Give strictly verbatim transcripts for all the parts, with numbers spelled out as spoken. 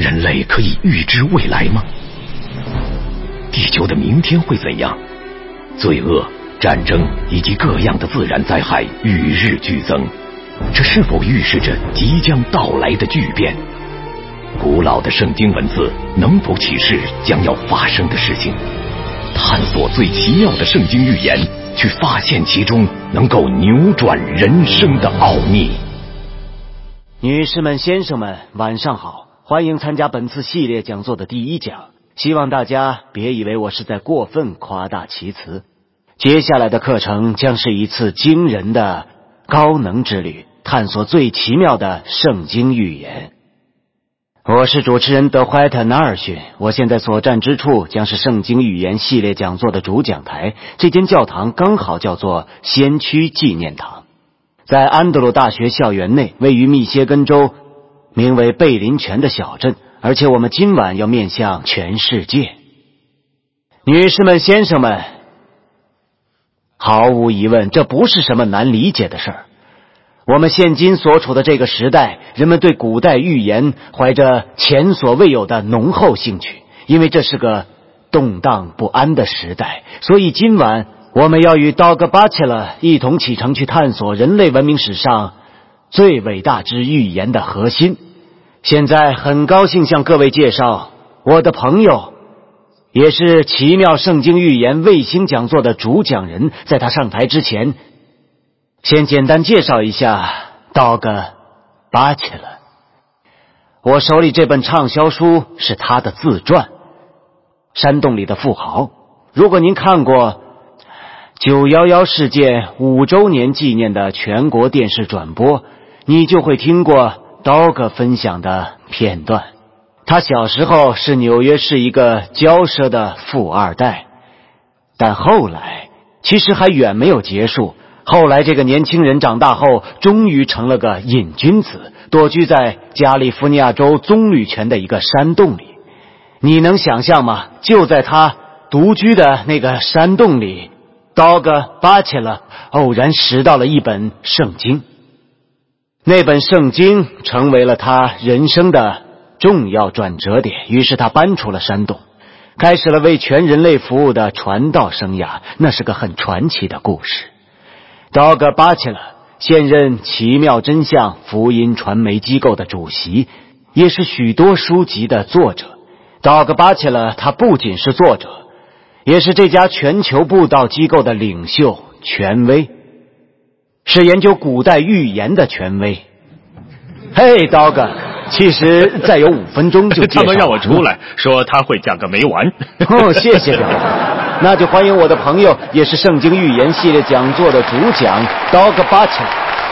人类可以预知未来吗？地球的明天会怎样？罪恶、战争以及各样的自然灾害与日俱增，这是否预示着即将到来的巨变？古老的圣经文字能否启示将要发生的事情？探索最奇妙的圣经预言，去发现其中能够扭转人生的奥秘。 女士们、先生们，晚上好，欢迎参加本次系列讲座的第一讲。希望大家别以为我是在过分夸大其词。接下来的课程将是一次惊人的高能之旅，探索最奇妙的圣经预言。我是主持人德怀特·纳尔逊，我现在所站之处将是圣经预言系列讲座的主讲台。这间教堂刚好叫做先驱纪念堂，在安德鲁大学校园内，位于密歇根州名为贝林泉的小镇，而且我们今晚要面向全世界。女士们、先生们，毫无疑问，这不是什么难理解的事儿。我们现今所处的这个时代，人们对古代预言怀着前所未有的浓厚兴趣，因为这是个动荡不安的时代。所以今晚我们要与 Doug Batchelor 一同启程去探索人类文明史上最伟大之预言的核心。现在很高兴向各位介绍我的朋友，也是奇妙圣经预言卫星讲座的主讲人。在他上台之前，先简单介绍一下 Doug Batchelor。我手里这本畅销书是他的自传《山洞里的富豪》。如果您看过九一一事件五周年纪念的全国电视转播，你就会听过 Doug 分享的片段。他小时候是纽约市一个骄奢的富二代，但后来其实还远没有结束。后来这个年轻人长大后终于成了个瘾君子，躲居在加利福尼亚州棕榈泉的一个山洞里。你能想象吗？就在他独居的那个山洞里， Doug Batchelor 偶然拾到了一本圣经。那本圣经成为了他人生的重要转折点，于是他搬出了山洞，开始了为全人类服务的传道生涯。那是个很传奇的故事。Doug Batchelor 现任奇妙真相福音传媒机构的主席，也是许多书籍的作者。Doug Batchelor 他不仅是作者，也是这家全球布道机构的领袖权威，是研究古代预言的权威。嘿 Doug， 其实再有五分钟就介绍完了。他们让我出来说他会讲个没完。 哦，谢谢表哥。那就欢迎我的朋友，也是圣经预言系列讲座的主讲 Doug Batchelor。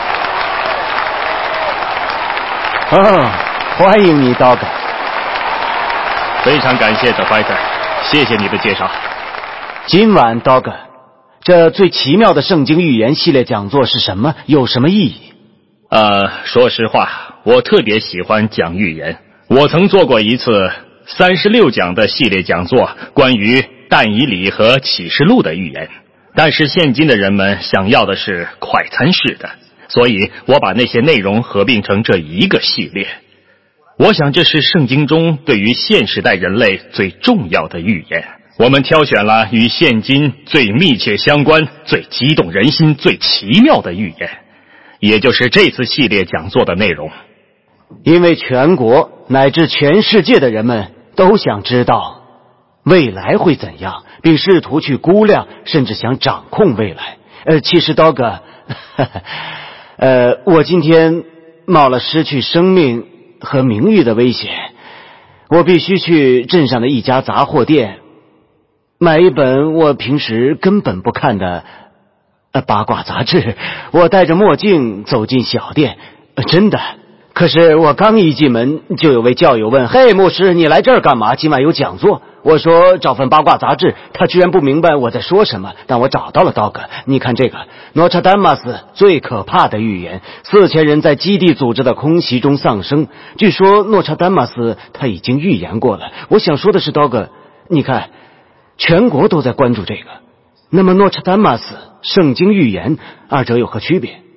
哦，欢迎你 Doug。 非常感谢德怀特，谢谢你的介绍。 今晚 Doug， 这最奇妙的圣经预言系列讲座是什么？有什么意义？ 呃，说实话，我特别喜欢讲预言。我曾做过一次三十六讲的系列讲座，关于但以理和启示录的预言。但是现今的人们想要的是快餐式的，所以我把那些内容合并成这一个系列。我想这是圣经中对于现时代人类最重要的预言。我们挑选了与现今最密切相关、最激动人心、最奇妙的预言，也就是这次系列讲座的内容。 因为全国乃至全世界的人们都想知道未来会怎样，并试图去估量，甚至想掌控未来。呃，其实 Doug， 呃，我今天冒了失去生命和名誉的危险，我必须去镇上的一家杂货店买一本我平时根本不看的呃八卦杂志。我戴着墨镜走进小店，呃、真的。可是我刚一进门，就有位教友问：“嘿，牧师，你来这儿干嘛？今晚有讲座。”我说：“找份八卦杂志。”他居然不明白我在说什么，但我找到了 Doug。你看这个，诺查丹马斯最可怕的预言，四千人在基地组织的空袭中丧生。据说诺查丹马斯他已经预言过了。我想说的是 ，Doug， 你看，全国都在关注这个。那么诺查丹马斯、圣经预言，二者有何区别？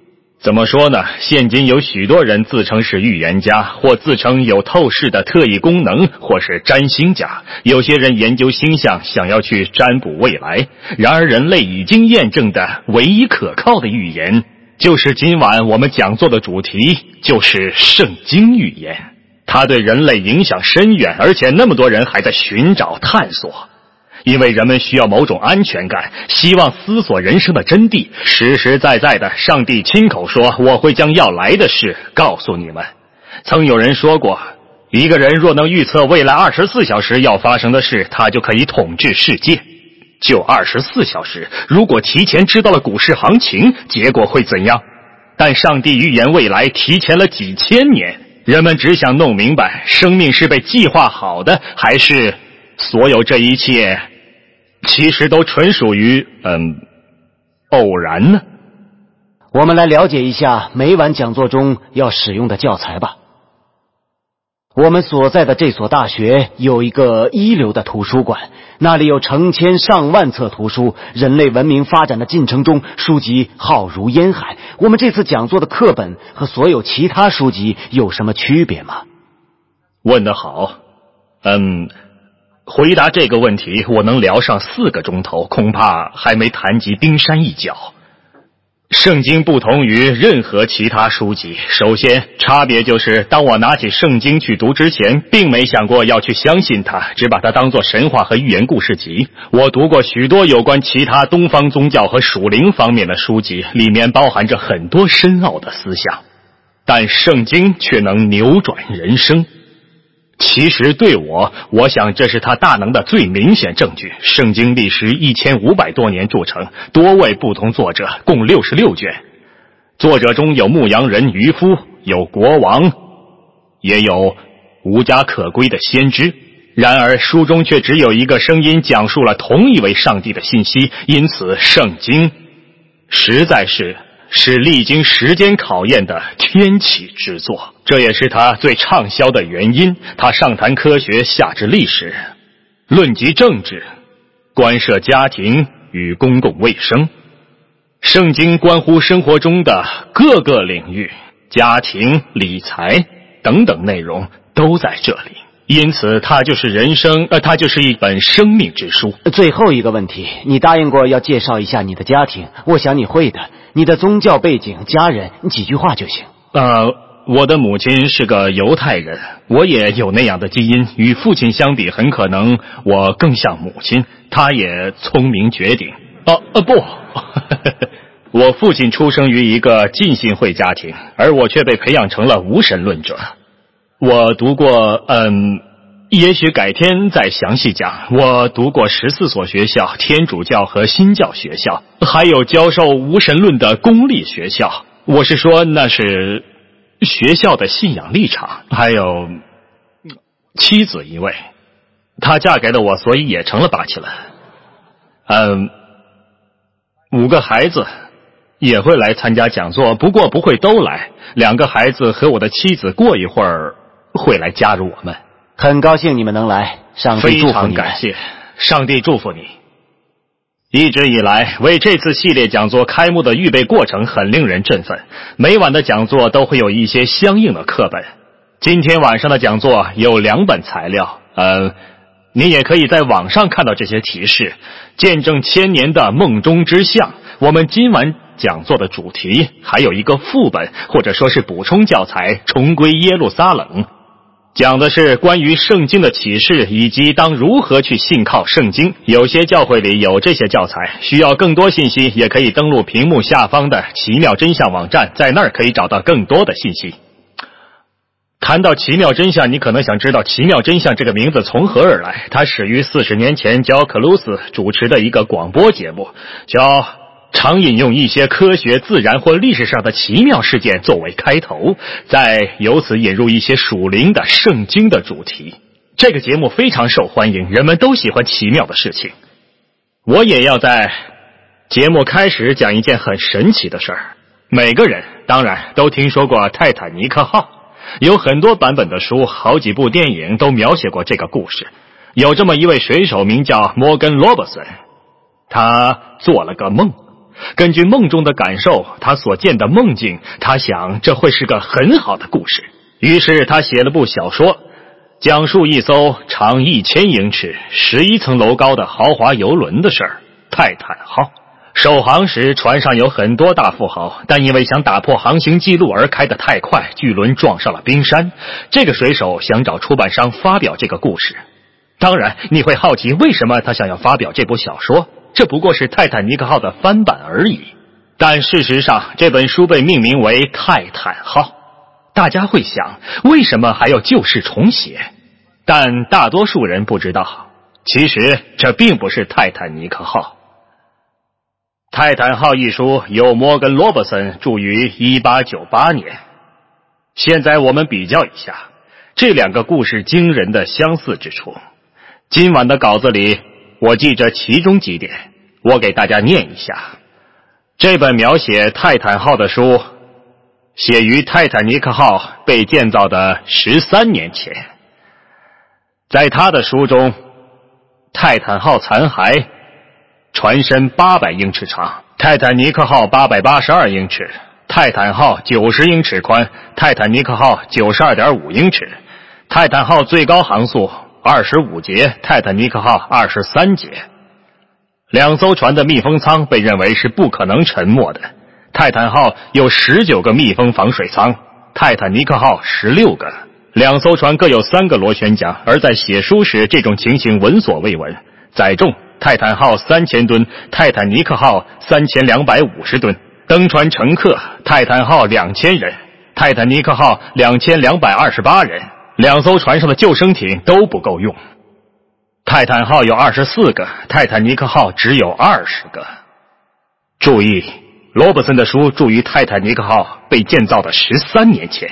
怎么说呢？现今有许多人自称是预言家，或自称有透视的特异功能，或是占星家。有些人研究星象，想要去占卜未来。然而人类已经验证的唯一可靠的预言，就是今晚我们讲座的主题，就是圣经预言。它对人类影响深远，而且那么多人还在寻找探索。因为人们需要某种安全感，希望思索人生的真谛。实实在在的，上帝亲口说，我会将要来的事告诉你们。曾有人说过，一个人若能预测未来二十四小时要发生的事，他就可以统治世界。就二十四小时，如果提前知道了股市行情，结果会怎样？但上帝预言未来提前了几千年，人们只想弄明白，生命是被计划好的，还是所有这一切其实都纯属于嗯偶然呢？ 我们来了解一下每晚讲座中要使用的教材吧。我们所在的这所大学有一个一流的图书馆，那里有成千上万册图书，人类文明发展的进程中，书籍浩如烟海。我们这次讲座的课本和所有其他书籍有什么区别吗？ 问得好。嗯回答这个问题我能聊上四个钟头，恐怕还没谈及冰山一角。圣经不同于任何其他书籍，首先差别就是当我拿起圣经去读之前，并没想过要去相信它，只把它当作神话和寓言故事集。我读过许多有关其他东方宗教和属灵方面的书籍，里面包含着很多深奥的思想，但圣经却能扭转人生。其实对我，我想这是他大能的最明显证据。圣经历时一千五百多年铸成，多位不同作者，共六十六卷。作者中有牧羊人、渔夫，有国王，也有无家可归的先知。然而书中却只有一个声音讲述了同一位上帝的信息，因此圣经实在是是历经时间考验的天启之作，这也是他最畅销的原因。他上谈科学，下至历史，论及政治，关涉家庭与公共卫生。圣经关乎生活中的各个领域，家庭、理财等等内容都在这里。因此它就是人生呃，它就是一本生命之书。 最后一个问题，你答应过要介绍一下你的家庭，我想你会的。你的宗教背景、家人，几句话就行。 呃，我的母亲是个犹太人，我也有那样的基因。与父亲相比，很可能我更像母亲，她也聪明绝顶。哦呃不，我父亲出生于一个浸信会家庭，而我却被培养成了无神论者。我读过，嗯，也许改天再详细讲。我读过十四所学校，天主教和新教学校，还有教授无神论的公立学校。我是说，那是学校的信仰立场。还有妻子一位，她嫁给了我，所以也成了巴奇伦。嗯，五个孩子也会来参加讲座，不过不会都来。两个孩子和我的妻子过一会儿会来加入我们。 很高兴你们能来，上帝祝福你们。 非常感谢，上帝祝福你。一直以来，为这次系列讲座开幕的预备过程很令人振奋。每晚的讲座都会有一些相应的课本。今天晚上的讲座有两本材料，呃，你也可以在网上看到这些提示。见证千年的梦中之象，我们今晚讲座的主题还有一个副本，或者说是补充教材，重归耶路撒冷。讲的是关于圣经的启示，以及当如何去信靠圣经。有些教会里有这些教材，需要更多信息也可以登录屏幕下方的奇妙真相网站，在那儿可以找到更多的信息。谈到奇妙真相，你可能想知道奇妙真相这个名字从何而来。它始于四十年前焦克鲁斯主持的一个广播节目，叫常引用一些科学、自然或历史上的奇妙事件作为开头，再由此引入一些属灵的圣经的主题。这个节目非常受欢迎，人们都喜欢奇妙的事情。我也要在节目开始讲一件很神奇的事儿。每个人当然都听说过泰坦尼克号，有很多版本的书，好几部电影都描写过这个故事。有这么一位水手名叫摩根·罗伯森，他做了个梦， 根据梦中的感受，他所见的梦境，他想这会是个很好的故事。于是他写了部小说，讲述一艘长一千英尺、十一层楼高的豪华游轮的事儿——泰坦号。首航时，船上有很多大富豪，但因为想打破航行记录而开得太快，巨轮撞上了冰山。这个水手想找出版商发表这个故事。当然，你会好奇为什么他想要发表这部小说，这不过是泰坦尼克号的翻版而已。但事实上，这本书被命名为泰坦号。大家会想，为什么还要旧事重写？但大多数人不知道，其实这并不是泰坦尼克号。泰坦号一书由摩根·罗伯森著于一八九八年。现在我们比较一下这两个故事惊人的相似之处。今晚的稿子里我记着其中几点，我给大家念一下。这本描写泰坦号的书写于泰坦尼克号被建造的十三年前。在他的书中，泰坦号残骸船身八百英尺长，泰坦尼克号八百八十二英尺，泰坦号九十英尺宽，泰坦尼克号 九十二点五英尺，泰坦号最高航速二十五节，泰坦尼克号二十三节。两艘船的密封舱被认为是不可能沉没的，泰坦号有十九个密封防水舱，泰坦尼克号十六个。两艘船各有三个螺旋桨，而在写书时这种情形闻所未闻。载重泰坦号三千吨，泰坦尼克号三千两百五十吨。登船乘客泰坦号两千人，泰坦尼克号两千两百二十八人。两艘船上的救生艇都不够用。泰坦号有二十四个，泰坦尼克号只有二十个。注意，罗伯森的书著于泰坦尼克号被建造的十三年前。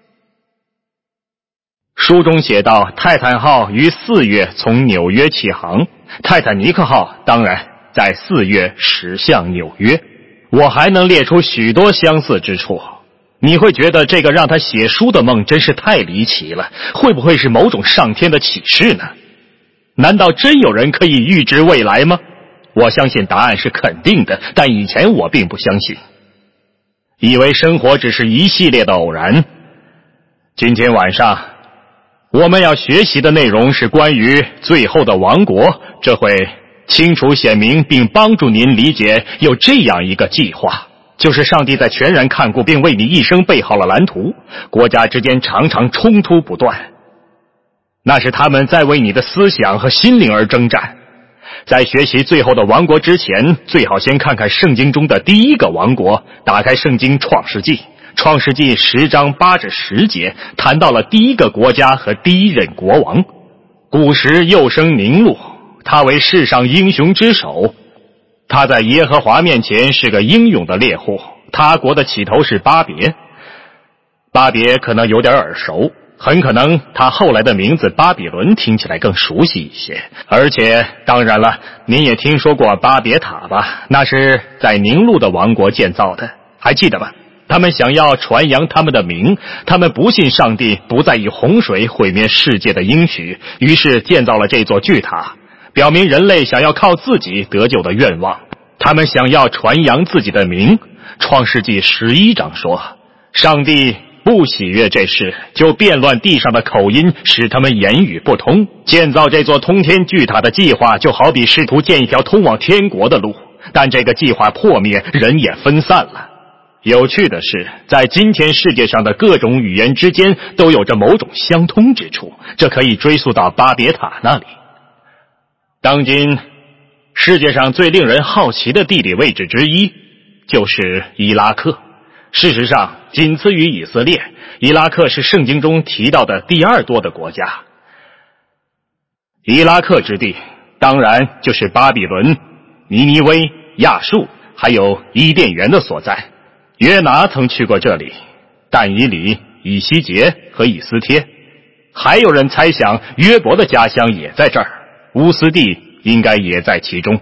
书中写道，泰坦号于四月从纽约起航，泰坦尼克号当然在四月驶向纽约。我还能列出许多相似之处。你会觉得这个让他写书的梦真是太离奇了，会不会是某种上天的启示呢？难道真有人可以预知未来吗？我相信答案是肯定的，但以前我并不相信，以为生活只是一系列的偶然。今天晚上我们要学习的内容是关于最后的王国，这会清楚显明并帮助您理解有这样一个计划，就是上帝在全然看顾并为你一生备好了蓝图，国家之间常常冲突不断，那是他们在为你的思想和心灵而征战。在学习最后的王国之前，最好先看看圣经中的第一个王国。打开圣经创世纪，创世纪十章八至十节谈到了第一个国家和第一任国王。古时又生宁录，他为世上英雄之首，他在耶和华面前是个英勇的猎户。他国的起头是巴别，巴别可能有点耳熟，很可能他后来的名字巴比伦听起来更熟悉一些。而且当然了，您也听说过巴别塔吧？那是在宁录的王国建造的，还记得吗？他们想要传扬他们的名，他们不信上帝不再以洪水毁灭世界的应许，于是建造了这座巨塔，表明人类想要靠自己得救的愿望。他们想要传扬自己的名。创世纪十一章说，上帝不喜悦这事，就变乱地上的口音，使他们言语不通。建造这座通天巨塔的计划就好比试图建一条通往天国的路，但这个计划破灭，人也分散了。有趣的是，在今天世界上的各种语言之间都有着某种相通之处，这可以追溯到巴别塔那里。当今世界上最令人好奇的地理位置之一就是伊拉克。事实上，仅次于以色列，伊拉克是圣经中提到的第二多的国家。伊拉克之地当然就是巴比伦、尼尼微、亚述还有伊甸园的所在。约拿曾去过这里，但以理、以西结和以斯帖。还有人猜想约伯的家乡也在这儿，乌斯地应该也在其中。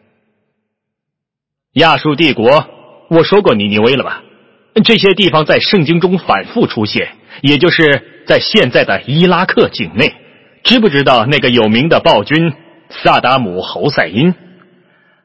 亚述帝国，我说过尼尼微了吧？这些地方在圣经中反复出现，也就是在现在的伊拉克境内。知不知道那个有名的暴君萨达姆侯赛因？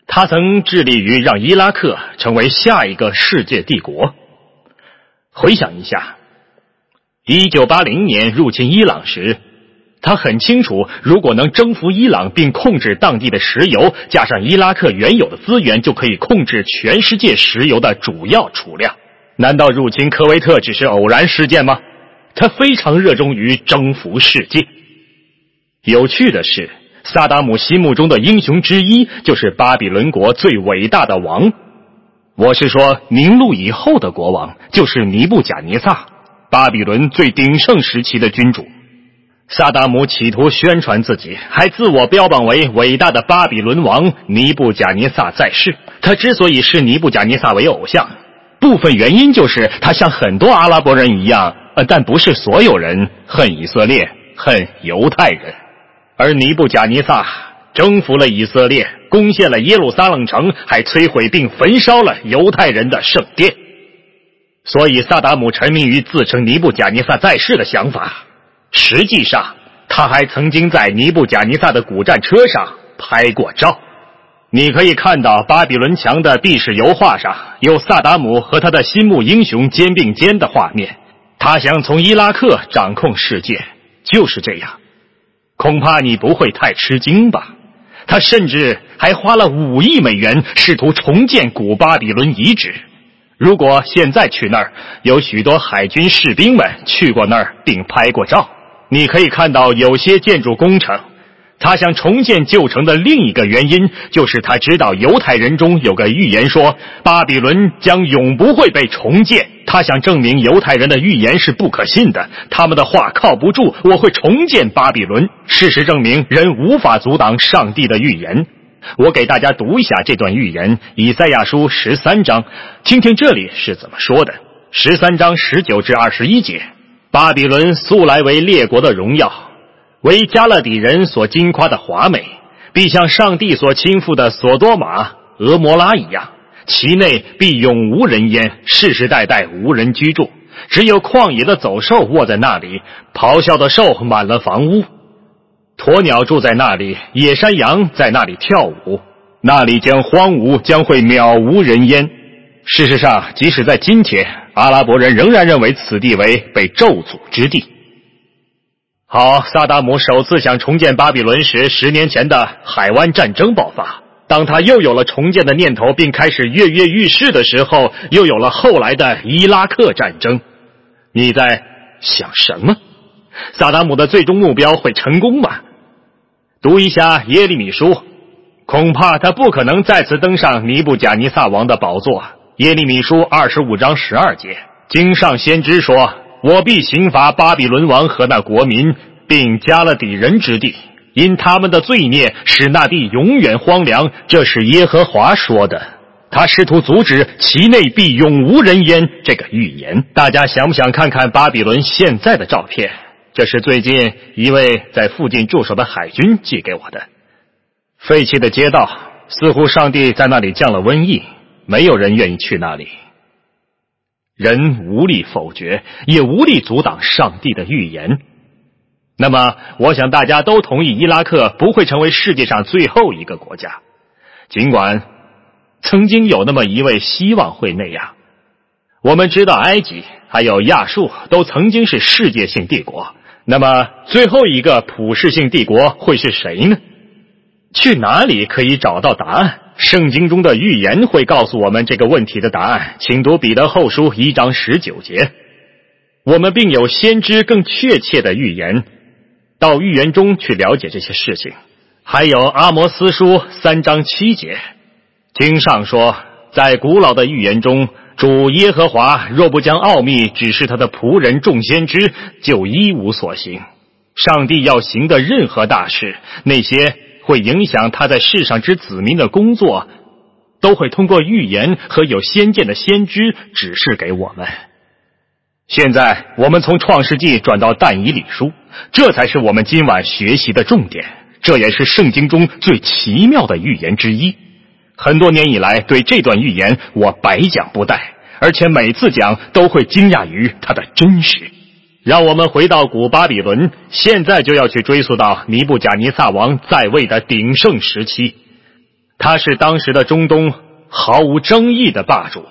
他曾致力于让伊拉克成为下一个世界帝国。回想一下，一九八零年入侵伊朗时，他很清楚，如果能征服伊朗并控制当地的石油，加上伊拉克原有的资源，就可以控制全世界石油的主要储量。难道入侵科威特只是偶然事件吗？他非常热衷于征服世界。有趣的是，萨达姆心目中的英雄之一就是巴比伦国最伟大的王，我是说宁录以后的国王，就是尼布甲尼撒，巴比伦最鼎盛时期的君主。萨达姆企图宣传自己，还自我标榜为伟大的巴比伦王尼布甲尼撒在世。他之所以视尼布甲尼撒为偶像，部分原因就是他像很多阿拉伯人一样，呃，但不是所有人恨以色列，恨犹太人。而尼布甲尼撒征服了以色列，攻陷了耶路撒冷城，还摧毁并焚烧了犹太人的圣殿。所以萨达姆沉迷于自称尼布甲尼撒在世的想法，实际上他还曾经在尼布甲尼撒的古战车上拍过照。你可以看到巴比伦墙的壁式油画上有萨达姆和他的心目英雄肩并肩的画面。他想从伊拉克掌控世界，就是这样。恐怕你不会太吃惊吧？他甚至还花了五亿美元试图重建古巴比伦遗址。如果现在去那儿，有许多海军士兵们去过那儿并拍过照。你可以看到有些建筑工程，他想重建旧城的另一个原因，就是他知道犹太人中有个预言说巴比伦将永不会被重建。他想证明犹太人的预言是不可信的，他们的话靠不住，我会重建巴比伦。事实证明，人无法阻挡上帝的预言。我给大家读一下这段预言，以赛亚书十三章，听听这里是怎么说的。十三章十九至二十一节，巴比伦素来为列国的荣耀，为加勒底人所矜夸的华美，必像上帝所倾覆的索多玛、俄摩拉一样，其内必永无人烟，世世代代无人居住，只有旷野的走兽卧在那里，咆哮的兽满了房屋，鸵鸟住在那里，野山羊在那里跳舞，那里将荒芜，将会渺无人烟。事实上，即使在今天，阿拉伯人仍然认为此地为被咒诅之地。好，萨达姆首次想重建巴比伦时，十年前的海湾战争爆发。当他又有了重建的念头并开始跃跃欲试的时候，又有了后来的伊拉克战争。你在想什么？萨达姆的最终目标会成功吗？读一下耶利米书，恐怕他不可能再次登上尼布甲尼撒王的宝座。耶利米书二十五章十二节，经上先知说，我必刑罚巴比伦王和那国民，并加勒底人之地，因他们的罪孽使那地永远荒凉，这是耶和华说的。他试图阻止其内必永无人烟这个预言。大家想不想看看巴比伦现在的照片？这是最近一位在附近驻守的海军寄给我的。废弃的街道，似乎上帝在那里降了瘟疫，没有人愿意去那里。人无力否决，也无力阻挡上帝的预言。那么我想大家都同意伊拉克不会成为世界上最后一个国家，尽管曾经有那么一位希望会那样。我们知道埃及还有亚述都曾经是世界性帝国，那么最后一个普世性帝国会是谁呢？去哪里可以找到答案？圣经中的预言会告诉我们这个问题的答案，请读彼得后书一章十九节。我们并有先知更确切的预言，到预言中去了解这些事情。还有阿摩斯书三章七节，经上说，在古老的预言中，主耶和华若不将奥秘指示他的仆人众先知，就一无所行。上帝要行的任何大事，那些会影响他在世上之子民的工作，都会通过预言和有先见的先知指示给我们。现在我们从创世纪转到但以理书，这才是我们今晚学习的重点，这也是圣经中最奇妙的预言之一。很多年以来，对这段预言我百讲不殆，而且每次讲都会惊讶于它的真实。让我们回到古巴比伦，现在就要去追溯到尼布甲尼撒王在位的鼎盛时期。 他是当时的中东毫无争议的霸主。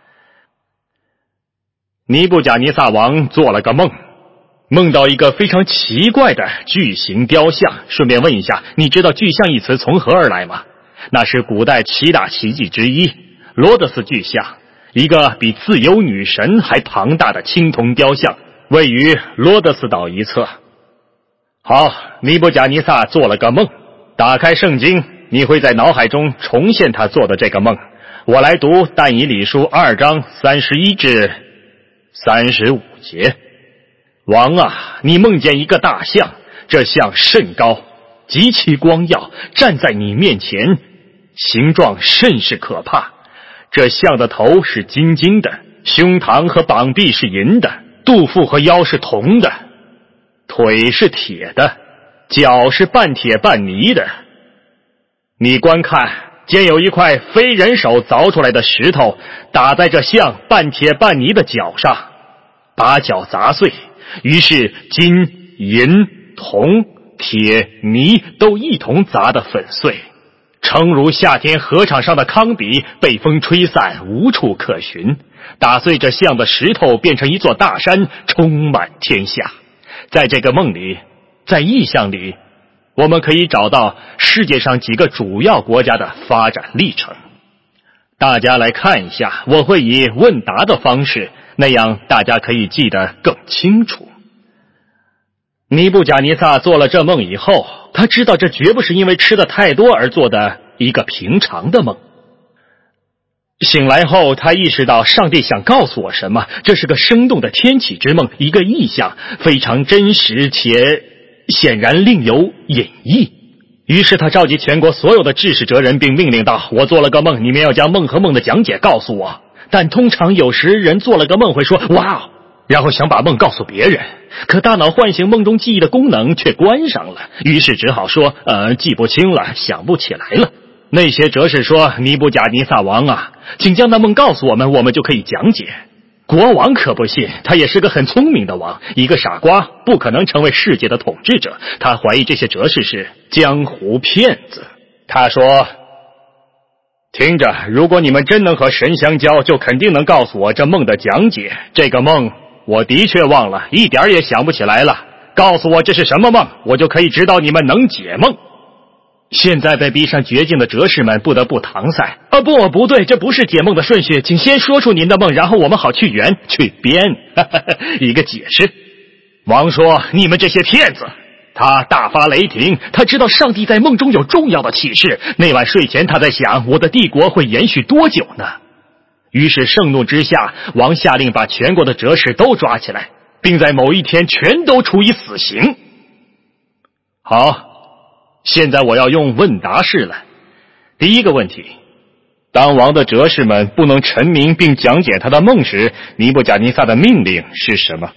尼布甲尼撒王做了个梦，梦到一个非常奇怪的巨型雕像。顺便问一下，你知道巨像一词从何而来吗？那是古代七大奇迹之一，罗德斯巨像，一个比自由女神还庞大的青铜雕像，位于罗德斯岛一侧。好，尼布甲尼撒做了个梦，打开圣经，你会在脑海中重现他做的这个梦。我来读但以理书二章三十一至三十五节。王啊，你梦见一个大象，这象甚高，极其光耀，站在你面前，形状甚是可怕。这象的头是金金的，胸膛和膀臂是银的，肚腹和腰是铜的，腿是铁的，脚是半铁半泥的。你观看，见有一块非人手凿出来的石头打在这象半铁半泥的脚上，把脚砸碎，于是金、银、铜、铁、泥都一同砸得粉碎，诚如夏天河场上的糠秕被风吹散，无处可寻。打碎这象的石头变成一座大山，充满天下。在这个梦里，在意象里，我们可以找到世界上几个主要国家的发展历程。大家来看一下，我会以问答的方式，那样大家可以记得更清楚。尼布甲尼撒做了这梦以后，他知道这绝不是因为吃的太多而做的一个平常的梦。醒来后，他意识到上帝想告诉我什么，这是个生动的天启之梦，一个意象，非常真实且显然另有隐意。于是他召集全国所有的智识哲人，并命令道：我做了个梦，你们要将梦和梦的讲解告诉我。但通常有时人做了个梦会说哇，然后想把梦告诉别人，可大脑唤醒梦中记忆的功能却关上了，于是只好说呃，记不清了，想不起来了。那些哲士说：尼布甲尼撒王啊，请将那梦告诉我们，我们就可以讲解。国王可不信，他也是个很聪明的王，一个傻瓜不可能成为世界的统治者。他怀疑这些哲士是江湖骗子。他说：听着，如果你们真能和神相交，就肯定能告诉我这梦的讲解。这个梦我的确忘了，一点也想不起来了。告诉我这是什么梦，我就可以知道你们能解梦。现在被逼上绝境的哲士们不得不搪塞：啊不不对，这不是解梦的顺序，请先说出您的梦，然后我们好去圆去编哈哈一个解释。王说：你们这些骗子！他大发雷霆，他知道上帝在梦中有重要的启示。那晚睡前他在想，我的帝国会延续多久呢？于是盛怒之下，王下令把全国的哲士都抓起来，并在某一天全都处以死刑。好，现在我要用问答式了。第一个问题，当王的哲士们不能陈明并讲解他的梦时，尼布甲尼撒的命令是什么？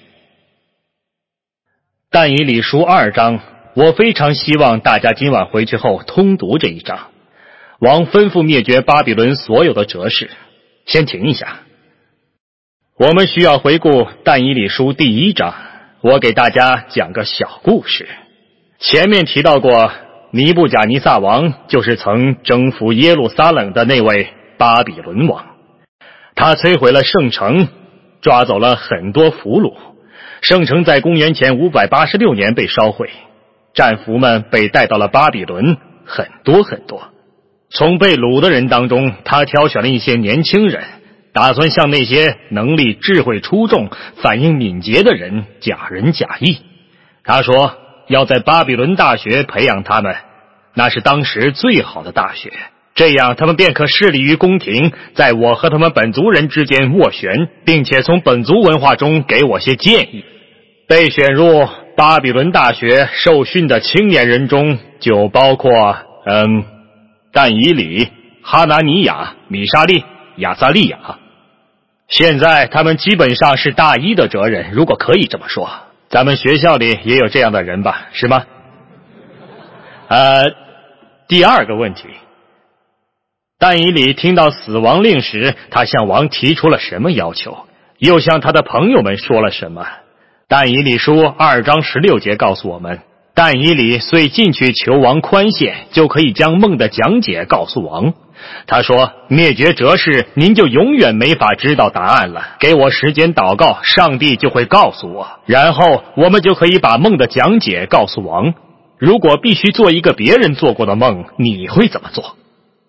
但以理书二章，我非常希望大家今晚回去后通读这一章。王吩咐灭绝巴比伦所有的哲士。先停一下，我们需要回顾但以理书第一章。我给大家讲个小故事。前面提到过，尼布甲尼撒王就是曾征服耶路撒冷的那位巴比伦王。他摧毁了圣城，抓走了很多俘虏。圣城在公元前五百八十六年被烧毁，战俘们被带到了巴比伦，很多很多。从被掳的人当中，他挑选了一些年轻人，打算向那些能力、智慧出众、反应敏捷的人假仁假义。他说要在巴比伦大学培养他们，那是当时最好的大学，这样他们便可势力于宫廷，在我和他们本族人之间斡旋，并且从本族文化中给我些建议。被选入巴比伦大学受训的青年人中，就包括嗯，但以理、哈拿尼亚、米沙利、亚撒利亚。现在他们基本上是大一的哲人，如果可以这么说。咱们学校里也有这样的人吧，是吗？呃，第二个问题，但以理听到死亡令时，他向王提出了什么要求，又向他的朋友们说了什么？但以理书二章十六节告诉我们， 但以理遂进去求王宽限，就可以将梦的讲解告诉王。他说，灭绝哲士，您就永远没法知道答案了，给我时间祷告，上帝就会告诉我，然后我们就可以把梦的讲解告诉王。如果必须做一个别人做过的梦，你会怎么做？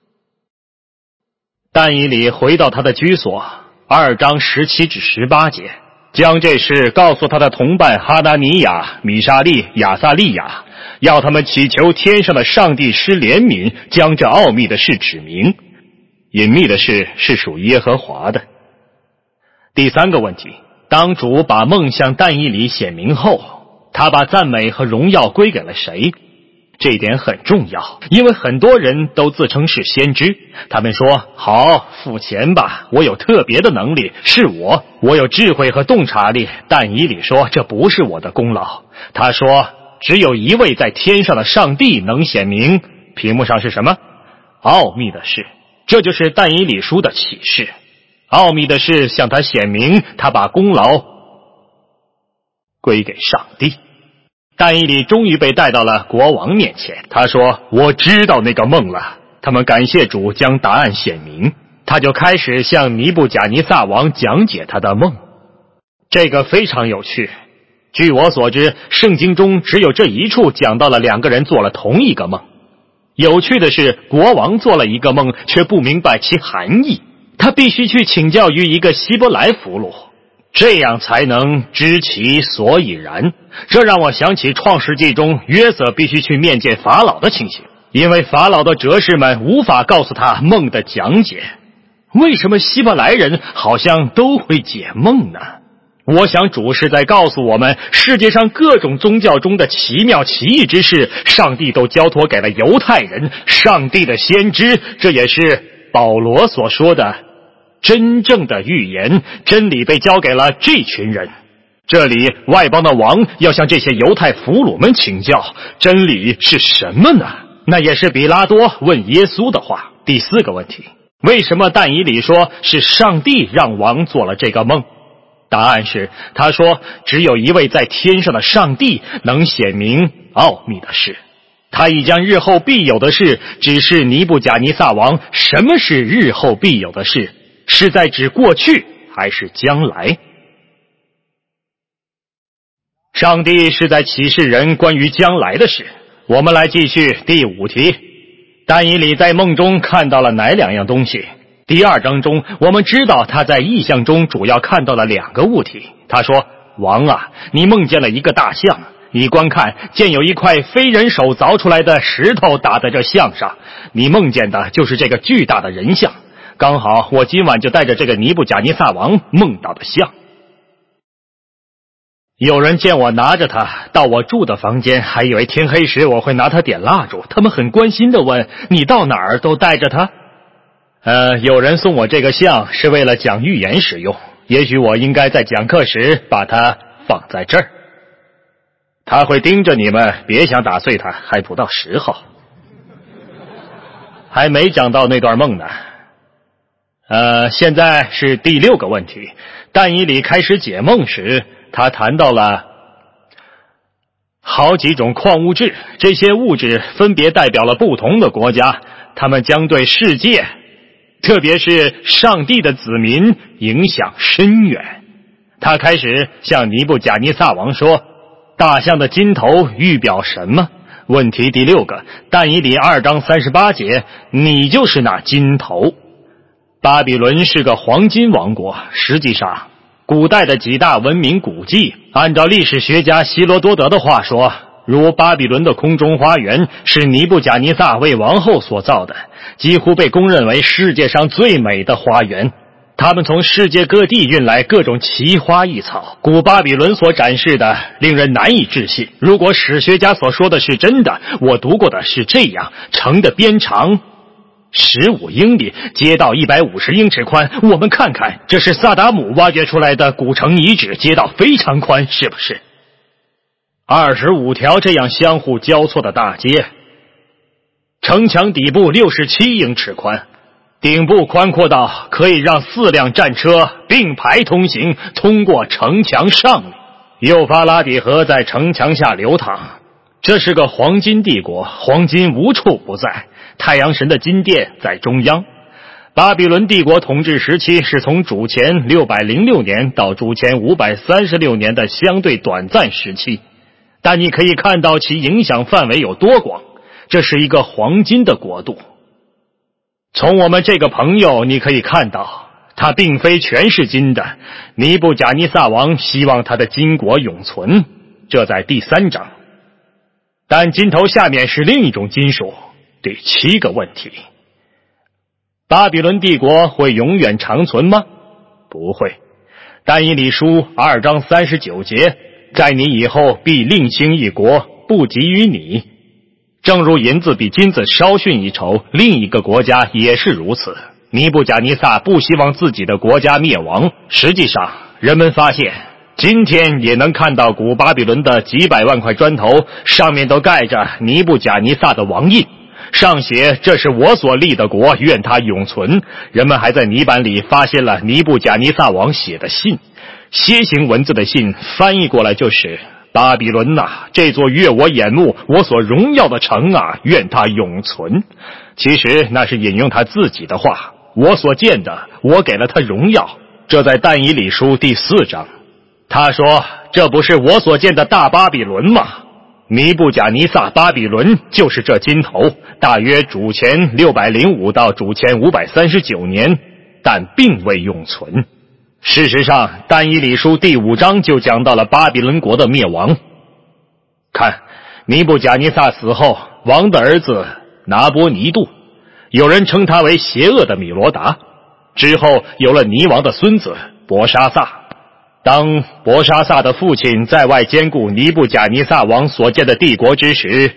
但以理回到他的居所，二章十七至十八节，将这事告诉他的同伴哈拿尼亚、米沙利、亚撒利亚，要他们祈求天上的上帝施怜悯，将这奥秘的事指明。隐秘的事是属耶和华的。第三个问题，当主把梦向但以理显明后，他把赞美和荣耀归给了谁？这一点很重要，因为很多人都自称是先知，他们说，好，付钱吧，我有特别的能力，是我，我有智慧和洞察力。但以理说，这不是我的功劳。他说，只有一位在天上的上帝能显明。屏幕上是什么？奥秘的事。这就是但以理书的启示。奥秘的事向他显明，他把功劳归给上帝。但以理终于被带到了国王面前，他说，我知道那个梦了。他们感谢主将答案显明，他就开始向尼布甲尼撒王讲解他的梦。这个非常有趣，据我所知，圣经中只有这一处讲到了两个人做了同一个梦。有趣的是，国王做了一个梦，却不明白其含义，他必须去请教于一个希伯来俘虏，这样才能知其所以然。这让我想起创世纪中约瑟必须去面见法老的情形，因为法老的哲士们无法告诉他梦的讲解。为什么希伯来人好像都会解梦呢？我想主是在告诉我们，世界上各种宗教中的奇妙奇异之事，上帝都交托给了犹太人，上帝的先知。这也是保罗所说的，真正的预言，真理被交给了这群人。这里外邦的王要向这些犹太俘虏们请教，真理是什么呢？那也是比拉多问耶稣的话。第四个问题，为什么但以理说是上帝让王做了这个梦？答案是，他说，只有一位在天上的上帝能显明奥秘的事。他已将日后必有的事指示尼布甲尼撒王。什么是日后必有的事？是在指过去还是将来？上帝是在启示人关于将来的事。我们来继续第五题。但以理在梦中看到了哪两样东西？第二章中，我们知道他在异象中主要看到了两个物体。他说，王啊，你梦见了一个大象，你观看，见有一块非人手凿出来的石头打在这象上，你梦见的就是这个巨大的人像。刚好我今晚就带着这个尼布甲尼撒王梦到的像。有人见我拿着它到我住的房间，还以为天黑时我会拿它点蜡烛，他们很关心地问，你到哪儿都带着它？呃，有人送我这个像是为了讲预言使用，也许我应该在讲课时把它放在这儿。他会盯着你们，别想打碎它，还不到十号。还没讲到那段梦呢。呃，现在是第六个问题。但以理开始解梦时，他谈到了好几种矿物质，这些物质分别代表了不同的国家，他们将对世界，特别是上帝的子民影响深远。他开始向尼布甲尼撒王说，大象的金头预表什么？问题第六个，但以理二章三十八节，你就是那金头。巴比伦是个黄金王国，实际上古代的几大文明古迹，按照历史学家希罗多德的话说，如巴比伦的空中花园是尼布甲尼撒为王后所造的，几乎被公认为世界上最美的花园。他们从世界各地运来各种奇花异草，古巴比伦所展示的令人难以置信。如果史学家所说的是真的，我读过的是这样，城的边长十五英里，街道一百五十英尺宽。我们看看，这是萨达姆挖掘出来的古城遗址，街道非常宽，是不是？二十五条这样相互交错的大街，城墙底部六十七英尺宽，顶部宽阔到可以让四辆战车并排通行，通过城墙上面。幼发拉底河在城墙下流淌， 这是个黄金帝国，黄金无处不在，太阳神的金殿在中央。巴比伦帝国统治时期是从主前六百零六年到主前五百三十六年的相对短暂时期，但你可以看到其影响范围有多广，这是一个黄金的国度。从我们这个朋友你可以看到，他并非全是金的，尼布甲尼撒王希望他的金国永存，这在第三章。但金头下面是另一种金属，第七个问题。巴比伦帝国会永远长存吗？不会。但以理书二章三十九节，在你以后必另兴一国，不及于你。正如银子比金子稍逊一筹，另一个国家也是如此。尼布甲尼撒不希望自己的国家灭亡。实际上，人们发现今天也能看到古巴比伦的几百万块砖头，上面都盖着尼布甲尼撒的王印，上写这是我所立的国，愿它永存。人们还在泥板里发现了尼布甲尼撒王写的信，楔形文字的信翻译过来就是巴比伦呐、啊，这座悦我眼目我所荣耀的城啊，愿它永存。其实那是引用他自己的话，我所见的，我给了他荣耀。这在但以理书第四章，他说这不是我所见的大巴比伦吗？尼布甲尼撒巴比伦就是这金头，大约主前六百零五到主前五百三十九年，但并未永存。事实上，但以理书第五章就讲到了巴比伦国的灭亡。看，尼布甲尼撒死后，王的儿子拿波尼度，有人称他为邪恶的米罗达，之后有了尼王的孙子伯沙撒。当伯沙撒的父亲在外兼顾尼布甲尼撒王所建的帝国之时，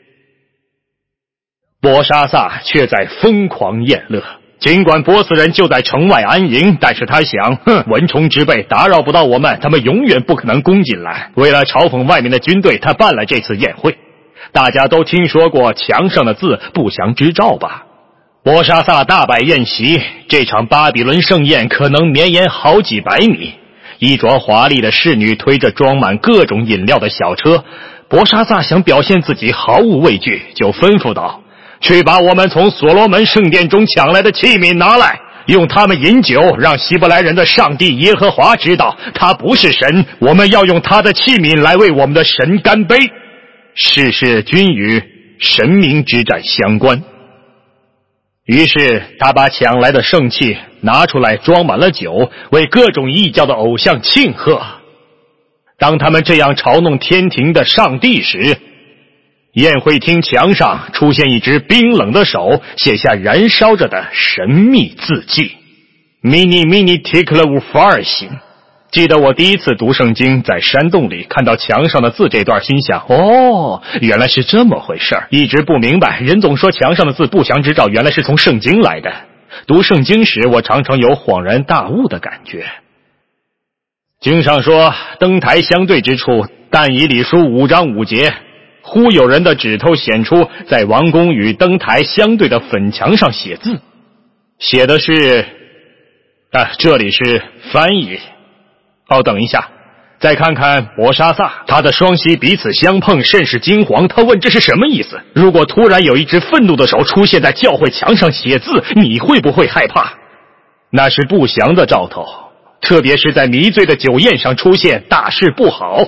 伯沙撒却在疯狂宴乐。尽管波斯人就在城外安营，但是他想，哼，蚊虫之辈打扰不到我们，他们永远不可能攻进来。为了嘲讽外面的军队，他办了这次宴会。大家都听说过墙上的字不祥之兆吧？伯沙撒大摆宴席，这场巴比伦盛宴可能绵延好几百米。衣着华丽的侍女推着装满各种饮料的小车，伯沙撒想表现自己毫无畏惧，就吩咐道，去把我们从所罗门圣殿中抢来的器皿拿来，用它们饮酒，让希伯来人的上帝耶和华知道他不是神，我们要用他的器皿来为我们的神干杯。事事均与神明之战相关。于是他把抢来的圣器拿出来，装满了酒，为各种异教的偶像庆贺。当他们这样嘲弄天庭的上帝时，宴会厅墙上出现一只冰冷的手，写下燃烧着的神秘字迹 Mini Mini Tikla Ufarsin。 记得我第一次读圣经，在山洞里看到墙上的字这段，心想，哦，原来是这么回事儿，一直不明白，人总说墙上的字不祥之兆，原来是从圣经来的。读圣经时，我常常有恍然大悟的感觉。经上说，灯台相对之处，但以理书五章五节，忽有人的指头显出，在王宫与灯台相对的粉墙上写字，写的是啊，这里是翻译。哦，等一下，再看看伯沙撒，他的双膝彼此相碰，甚是惊惶。他问这是什么意思？如果突然有一只愤怒的手出现在教会墙上写字，你会不会害怕？那是不祥的兆头，特别是在迷醉的酒宴上出现，大事不好。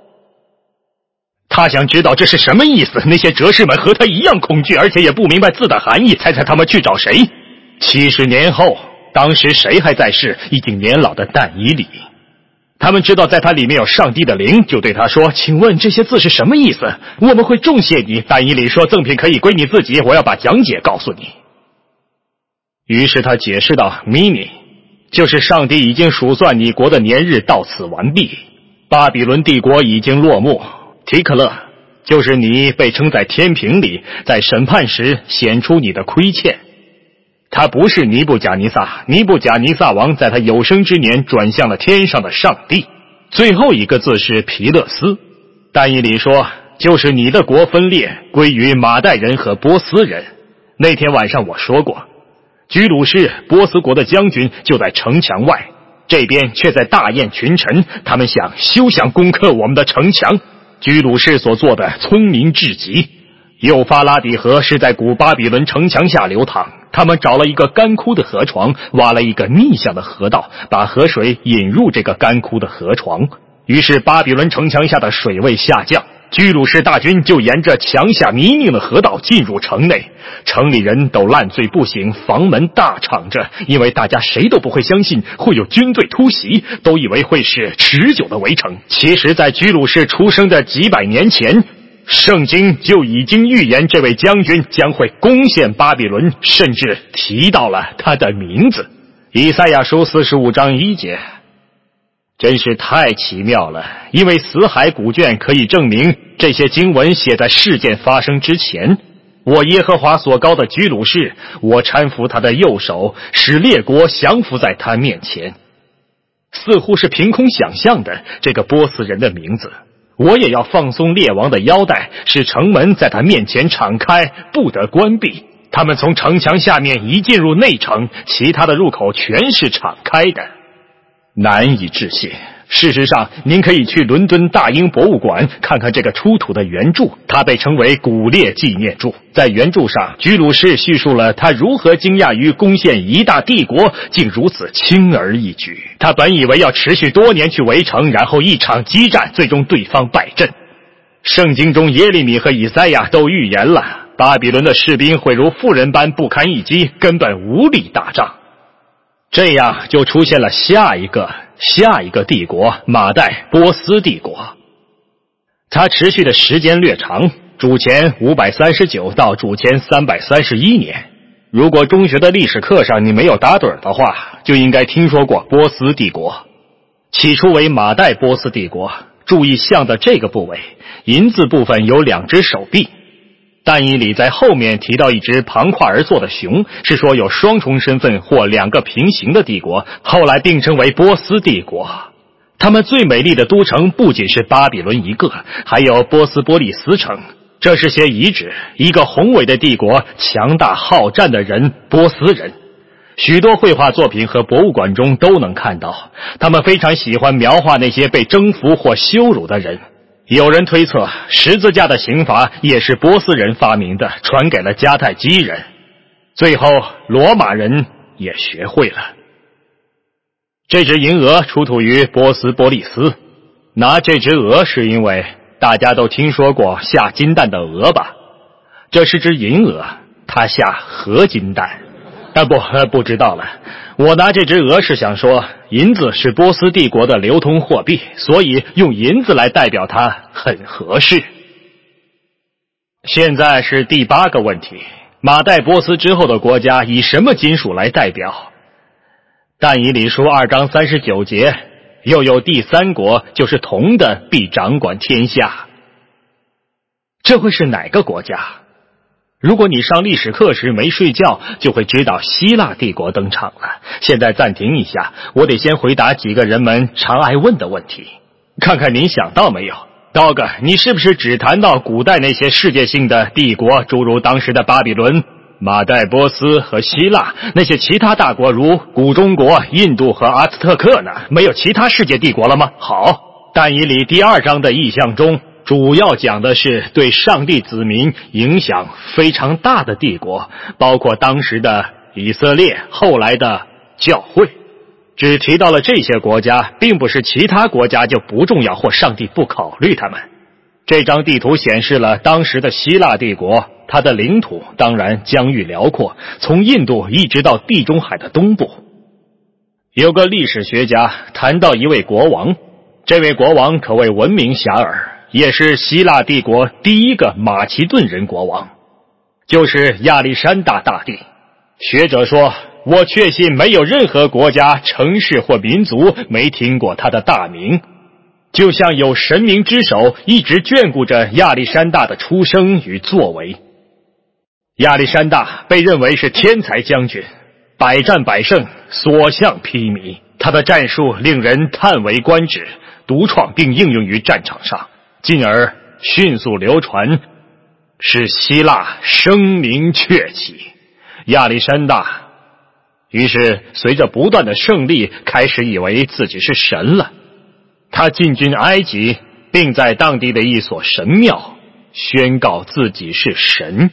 他想知道这是什么意思，那些哲士们和他一样恐惧，而且也不明白字的含义。猜猜他们去找谁？七十年后，当时谁还在世？已经年老的但以理。他们知道在他里面有上帝的灵，就对他说，请问这些字是什么意思？我们会重谢你。但以理说，赠品可以归你自己，我要把讲解告诉你。于是他解释道，米尼就是上帝已经数算你国的年日到此完毕，巴比伦帝国已经落幕。提克勒就是你被称在天平里，在审判时显出你的亏欠。他不是尼布甲尼撒，尼布甲尼撒王在他有生之年转向了天上的上帝。最后一个字是皮勒斯，但以理说，就是你的国分裂归于马代人和波斯人。那天晚上我说过，居鲁士波斯国的将军就在城墙外，这边却在大宴群臣，他们想休想攻克我们的城墙。 居鲁士所做的聪明至极。幼发拉底河是在古巴比伦城墙下流淌，他们找了一个干枯的河床，挖了一个逆向的河道，把河水引入这个干枯的河床。于是巴比伦城墙下的水位下降，居鲁士大军就沿着墙下泥泞的河道进入城内，城里人都烂醉不醒，房门大敞着，因为大家谁都不会相信会有军队突袭，都以为会是持久的围城。其实在居鲁士出生的几百年前，圣经就已经预言这位将军将会攻陷巴比伦，甚至提到了他的名字。以赛亚书四十五章一节，真是太奇妙了，因为死海古卷可以证明这些经文写在事件发生之前。我耶和华所膏的居鲁士，我搀扶他的右手，使列国降服在他面前。似乎是凭空想象的这个波斯人的名字。我也要放松列王的腰带，使城门在他面前敞开，不得关闭。他们从城墙下面一进入内城，其他的入口全是敞开的。难以置信。事实上，您可以去伦敦大英博物馆看看这个出土的原著，它被称为古列纪念著。在原著上，居鲁士叙述了他如何惊讶于攻陷一大帝国竟如此轻而易举。他本以为要持续多年去围城，然后一场激战，最终对方败阵。圣经中耶利米和以赛亚都预言了，巴比伦的士兵会如妇人般不堪一击，根本无力打仗。这样就出现了下一个下一个帝国，马代波斯帝国。它持续的时间略长，主前五百三十九到主前三百三十一年。如果中学的历史课上你没有打盹的话，就应该听说过波斯帝国。起初为马代波斯帝国，注意像的这个部位，银字部分有两只手臂。但以理在后面提到一只旁跨而坐的熊，是说有双重身份或两个平行的帝国，后来并称为波斯帝国。他们最美丽的都城不仅是巴比伦一个，还有波斯波利斯城，这是些遗址，一个宏伟的帝国，强大好战的人，波斯人。许多绘画作品和博物馆中都能看到，他们非常喜欢描画那些被征服或羞辱的人。有人推测，十字架的刑罚也是波斯人发明的，传给了迦太基人，最后罗马人也学会了。这只银鹅出土于波斯波利斯，拿这只鹅是因为大家都听说过下金蛋的鹅吧？这是只银鹅，它下合金蛋。啊不，不知道了。我拿这只鹅是想说，银子是波斯帝国的流通货币，所以用银子来代表它很合适。现在是第八个问题，马代波斯之后的国家以什么金属来代表？但以理书二章三十九节，又有第三国，就是铜的，必掌管天下。这会是哪个国家？如果你上历史课时没睡觉，就会知道希腊帝国登场了。现在暂停一下，我得先回答几个人们常爱问的问题，看看您想到没有。Dog， 你是不是只谈到古代那些世界性的帝国，诸如当时的巴比伦、马代波斯和希腊，那些其他大国如古中国、印度和阿兹特克呢？没有其他世界帝国了吗？好，但以理第二章的意象中，主要讲的是对上帝子民影响非常大的帝国，包括当时的以色列，后来的教会。只提到了这些国家，并不是其他国家就不重要或上帝不考虑他们。这张地图显示了当时的希腊帝国，它的领土当然疆域辽阔，从印度一直到地中海的东部。有个历史学家谈到一位国王，这位国王可谓闻名遐迩，也是希腊帝国第一个马其顿人国王，就是亚历山大大帝。学者说，我确信没有任何国家、城市或民族没听过他的大名，就像有神明之手一直眷顾着亚历山大的出生与作为。亚历山大被认为是天才将军，百战百胜，所向披靡，他的战术令人叹为观止，独创并应用于战场上，进而迅速流传，使希腊声名鹊起。亚历山大于是随着不断的胜利，开始以为自己是神了。他进军埃及， 并在当地的一所神庙宣告自己是神。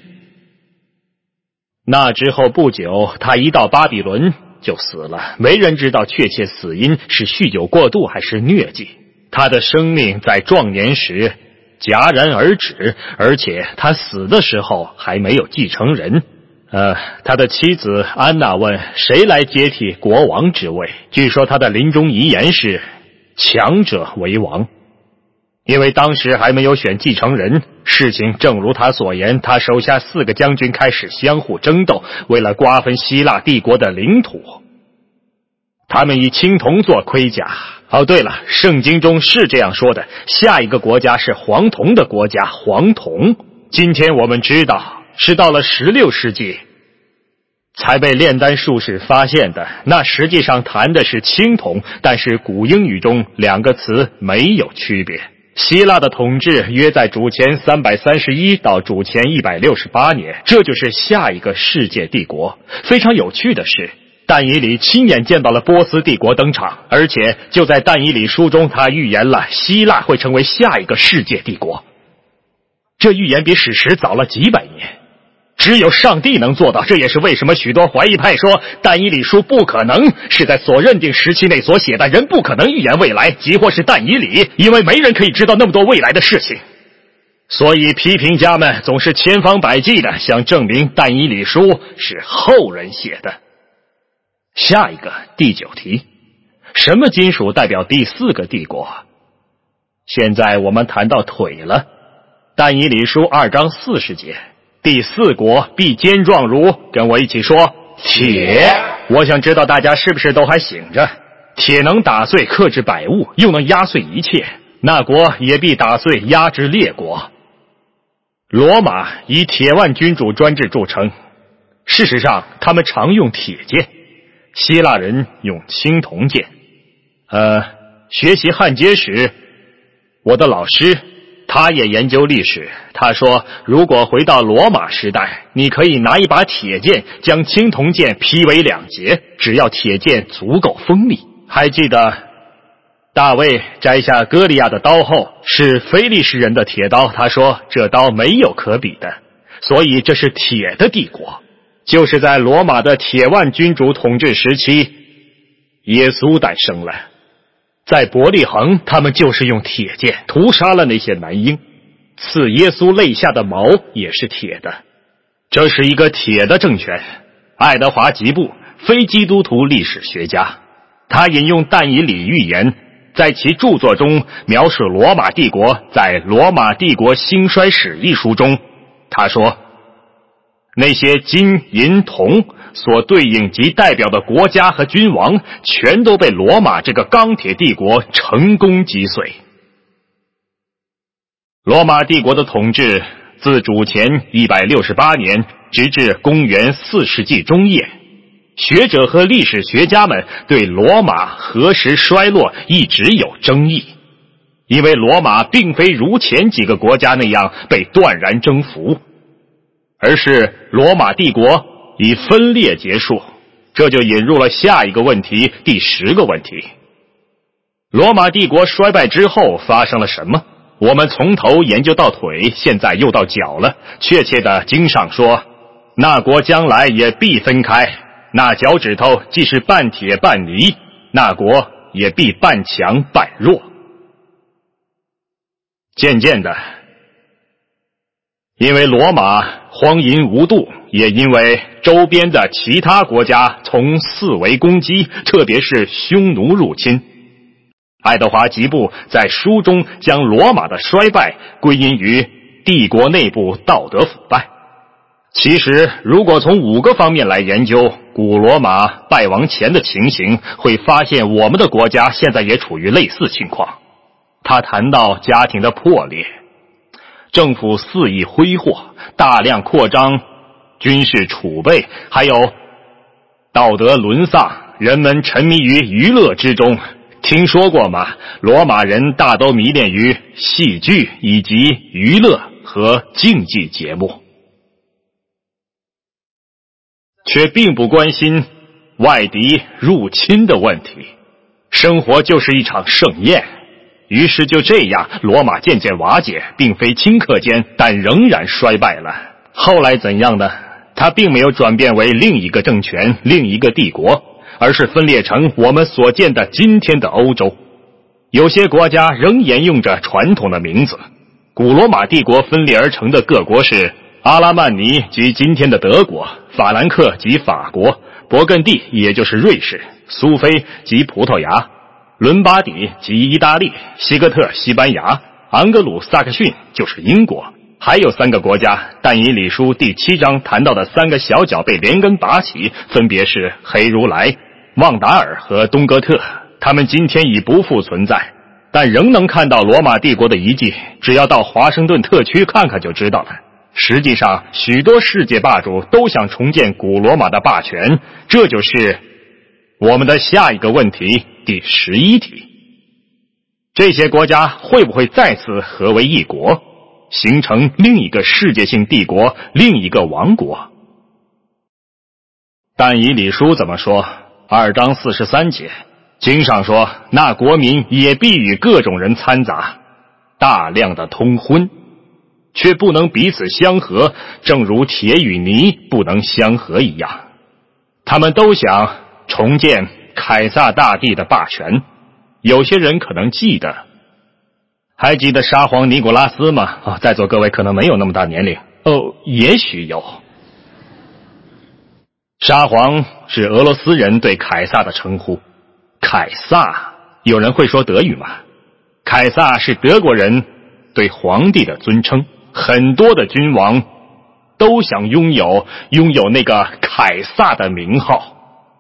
那之后不久，他一到巴比伦就死了，没人知道确切死因是酗酒过度还是疟疾。他的生命在壮年时戛然而止，而且他死的时候还没有继承人。呃，他的妻子安娜问谁来接替国王之位，据说他的临终遗言是强者为王。因为当时还没有选继承人，事情正如他所言，他手下四个将军开始相互争斗，为了瓜分希腊帝国的领土。他们以青铜做盔甲。哦，对了，圣经中是这样说的，下一个国家是黄铜的国家，黄铜。今天我们知道是到了十六世纪才被炼丹术士发现的，那实际上谈的是青铜，但是古英语中两个词没有区别。希腊的统治约在主前三百三十一到主前一百六十八年，这就是下一个世界帝国。非常有趣的是，但以理亲眼见到了波斯帝国登场，而且就在但以理书中，他预言了希腊会成为下一个世界帝国。这预言比史实早了几百年，只有上帝能做到。这也是为什么许多怀疑派说但以理书不可能是在所认定时期内所写的，人不可能预言未来，即或是但以理，因为没人可以知道那么多未来的事情。所以批评家们总是千方百计的想证明但以理书是后人写的。下一个第九题，什么金属代表第四个帝国？现在我们谈到腿了。但以理书二章四十节，第四国必坚壮如，跟我一起说铁。我想知道大家是不是都还醒着。铁能打碎克制百物，又能压碎一切，那国也必打碎压制列国。罗马以铁腕君主专制著称，事实上他们常用铁剑，希腊人用青铜剑。呃，学习焊接时，我的老师他也研究历史，他说如果回到罗马时代，你可以拿一把铁剑将青铜剑劈为两截，只要铁剑足够锋利。还记得大卫摘下歌利亚的刀后是非利士人的铁刀，他说这刀没有可比的，所以这是铁的帝国。就是在罗马的铁腕君主统治时期，耶稣诞生了。在伯利恒，他们就是用铁剑屠杀了那些男婴，刺耶稣肋下的矛也是铁的。这是一个铁的政权。爱德华吉布，非基督徒历史学家，他引用但以理预言，在其著作中描述罗马帝国。在《罗马帝国兴衰史》一书中，他说那些金银铜所对应及代表的国家和君王，全都被罗马这个钢铁帝国成功击碎。罗马帝国的统治自主前一百六十八年直至公元四世纪中叶，学者和历史学家们对罗马何时衰落一直有争议，因为罗马并非如前几个国家那样被断然征服，而是罗马帝国以分裂结束。这就引入了下一个问题，第十个问题。罗马帝国衰败之后发生了什么？我们从头研究到腿，现在又到脚了。确切的，经上说那国将来也必分开，那脚趾头既是半铁半泥，那国也必半强半弱。渐渐的，因为罗马荒淫无度，也因为周边的其他国家从四围攻击，特别是匈奴入侵，爱德华吉布在书中将罗马的衰败归因于帝国内部道德腐败。其实如果从五个方面来研究古罗马败亡前的情形，会发现我们的国家现在也处于类似情况。他谈到家庭的破裂，政府肆意挥霍，大量扩张军事储备，还有道德沦丧，人们沉迷于娱乐之中。听说过吗？罗马人大都迷恋于戏剧以及娱乐和竞技节目，却并不关心外敌入侵的问题。生活就是一场盛宴， 于是就这样，罗马渐渐瓦解，并非顷刻间，但仍然衰败了。后来怎样呢？它并没有转变为另一个政权，另一个帝国，而是分裂成我们所见的今天的欧洲。有些国家仍沿用着传统的名字。古罗马帝国分裂而成的各国是阿拉曼尼及今天的德国，法兰克及法国，勃艮第也就是瑞士，苏菲及葡萄牙，伦巴底及意大利，西哥特西班牙，昂格鲁萨克逊就是英国。还有三个国家，但以理书第七章谈到的三个小角被连根拔起，分别是黑如来、旺达尔和东哥特。他们今天已不复存在，但仍能看到罗马帝国的遗迹，只要到华盛顿特区看看就知道了。实际上，许多世界霸主都想重建古罗马的霸权，这就是我们的下一个问题，第十一题。这些国家会不会再次合为一国，形成另一个世界性帝国，另一个王国？但以理书怎么说？二章四十三节，经上说，那国民也必与各种人掺杂，大量的通婚，却不能彼此相合，正如铁与泥不能相合一样。他们都想重建凯撒大帝的霸权。有些人可能记得，还记得沙皇尼古拉斯吗？哦，在座各位可能没有那么大年龄哦，也许有。沙皇是俄罗斯人对凯撒的称呼。凯撒，有人会说德语吗？凯撒是德国人对皇帝的尊称，很多的君王都想拥有拥有那个凯撒的名号。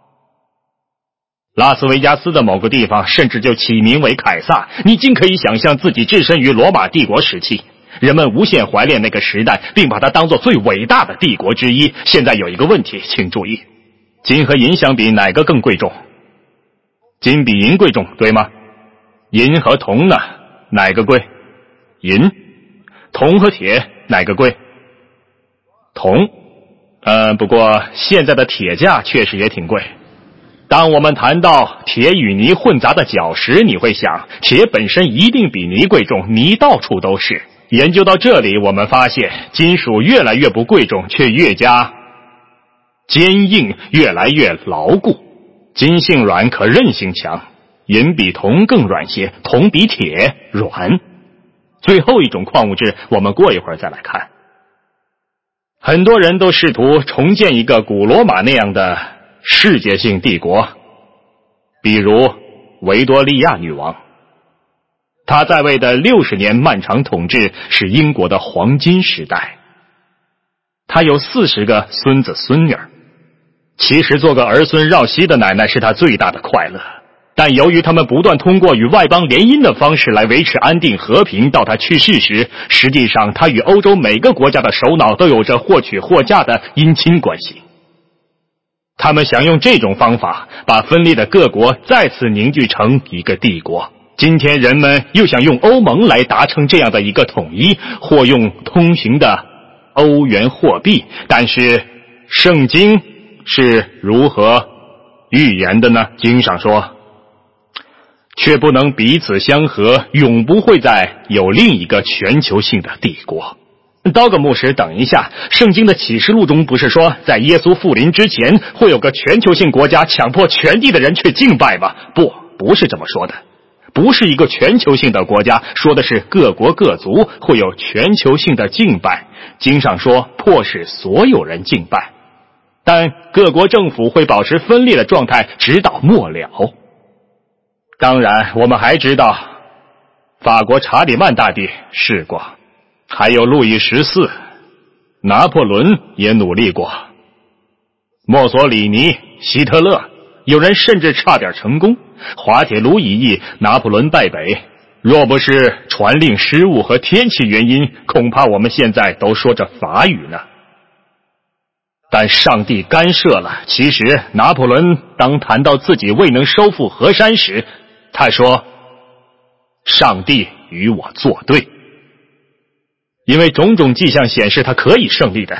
拉斯维加斯的某个地方甚至就起名为凯撒，你尽可以想象自己置身于罗马帝国时期，人们无限怀念那个时代，并把它当作最伟大的帝国之一。现在有一个问题，请注意，金和银相比，哪个更贵重？金比银贵重，对吗？银和铜呢？哪个贵？银。铜和铁哪个贵？铜。呃，不过现在的铁价确实也挺贵。当我们谈到铁与泥混杂的角时，你会想，铁本身一定比泥贵重，泥到处都是。研究到这里，我们发现金属越来越不贵重，却越加坚硬，越来越牢固。金性软，可韧性强，银比铜更软些，铜比铁软。最后一种矿物质，我们过一会儿再来看。很多人都试图重建一个古罗马那样的世界性帝国，比如维多利亚女王。她在位的六十年漫长统治是英国的黄金时代。她有四十个孙子孙女儿。其实做个儿孙绕膝的奶奶是她最大的快乐，但由于他们不断通过与外邦联姻的方式来维持安定和平，到她去世时，实际上她与欧洲每个国家的首脑都有着或娶或嫁的姻亲关系。他们想用这种方法把分裂的各国再次凝聚成一个帝国。今天人们又想用欧盟来达成这样的一个统一，或用通行的欧元货币，但是圣经是如何预言的呢？经上说，却不能彼此相合，永不会再有另一个全球性的帝国。刀个牧师，等一下，圣经的启示录中不是说在耶稣复临之前会有个全球性国家强迫全地的人去敬拜吗？不，不是这么说的，不是一个全球性的国家，说的是各国各族会有全球性的敬拜。经上说迫使所有人敬拜，但各国政府会保持分裂的状态直到末了。当然我们还知道法国查理曼大帝试过，还有路易十四，拿破仑也努力过，墨索里尼、希特勒，有人甚至差点成功。滑铁卢一役，拿破仑败北，若不是传令失误和天气原因，恐怕我们现在都说着法语呢。但上帝干涉了。其实拿破仑当谈到自己未能收复河山时，他说，上帝与我作对，因为种种迹象显示他可以胜利的。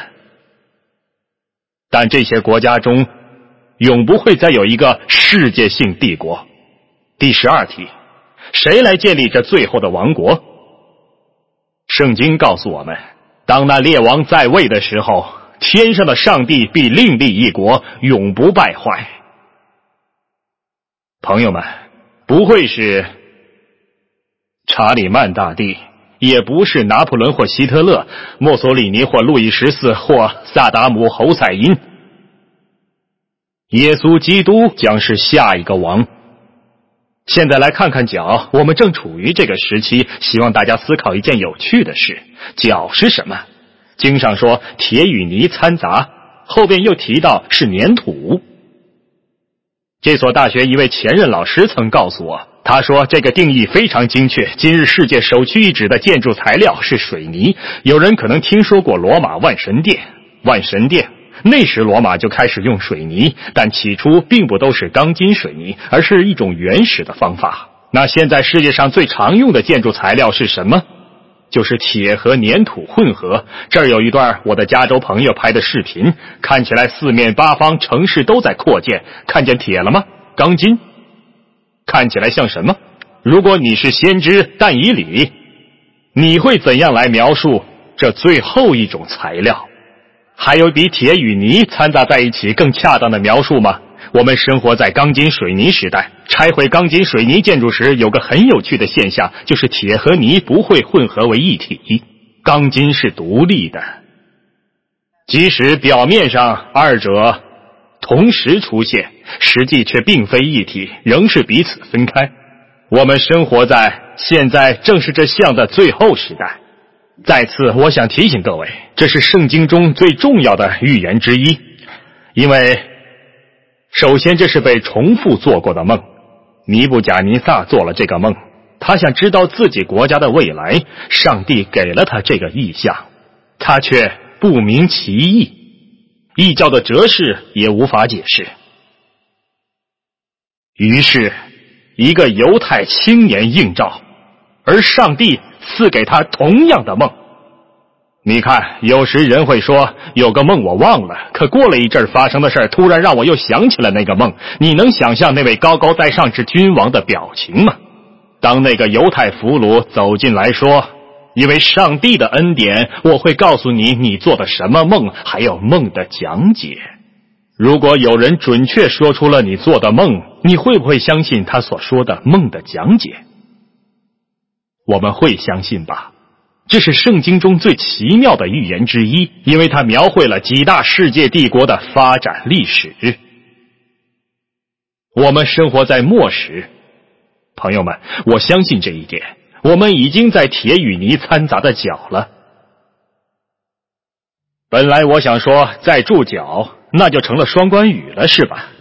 但这些国家中永不会再有一个世界性帝国。第十二题， 谁来建立这最后的王国？圣经告诉我们，当那列王在位的时候，天上的上帝必另立一国，永不败坏。朋友们，不会是查理曼大帝，也不是拿破仑或希特勒、墨索里尼或路易十四或萨达姆侯赛因。耶稣基督将是下一个王。现在来看看角，我们正处于这个时期，希望大家思考一件有趣的事。角是什么？经上说铁与泥掺杂，后边又提到是粘土。这所大学一位前任老师曾告诉我，他说这个定义非常精确，今日世界首屈一指的建筑材料是水泥。有人可能听说过罗马万神殿，万神殿那时罗马就开始用水泥，但起初并不都是钢筋水泥，而是一种原始的方法。那现在世界上最常用的建筑材料是什么？就是铁和粘土混合。这儿有一段我的加州朋友拍的视频，看起来四面八方城市都在扩建，看见铁了吗？钢筋。看起来像什么？如果你是先知但以理，你会怎样来描述这最后一种材料？还有比铁与泥掺杂在一起更恰当的描述吗？我们生活在钢筋水泥时代，拆毁钢筋水泥建筑时有个很有趣的现象，就是铁和泥不会混合为一体，钢筋是独立的。即使表面上二者同时出现，实际却并非一体，仍是彼此分开。我们生活在现在正是这项的最后时代。再次我想提醒各位，这是圣经中最重要的预言之一，因为首先这是被重复做过的梦。尼布甲尼撒做了这个梦，他想知道自己国家的未来，上帝给了他这个意象，他却不明其意，异教的哲士也无法解释。于是一个犹太青年应召，而上帝赐给他同样的梦。你看，有时人会说有个梦我忘了，可过了一阵发生的事突然让我又想起了那个梦。你能想象那位高高在上之君王的表情吗？当那个犹太俘虏走进来说，因为上帝的恩典，我会告诉你你做的什么梦，还有梦的讲解。如果有人准确说出了你做的梦，你会不会相信他所说的梦的讲解？我们会相信吧。这是圣经中最奇妙的预言之一，因为它描绘了几大世界帝国的发展历史。我们生活在末时，朋友们，我相信这一点，我们已经在铁与泥掺杂的脚了。本来我想说在注脚，那就成了双关语了，是吧？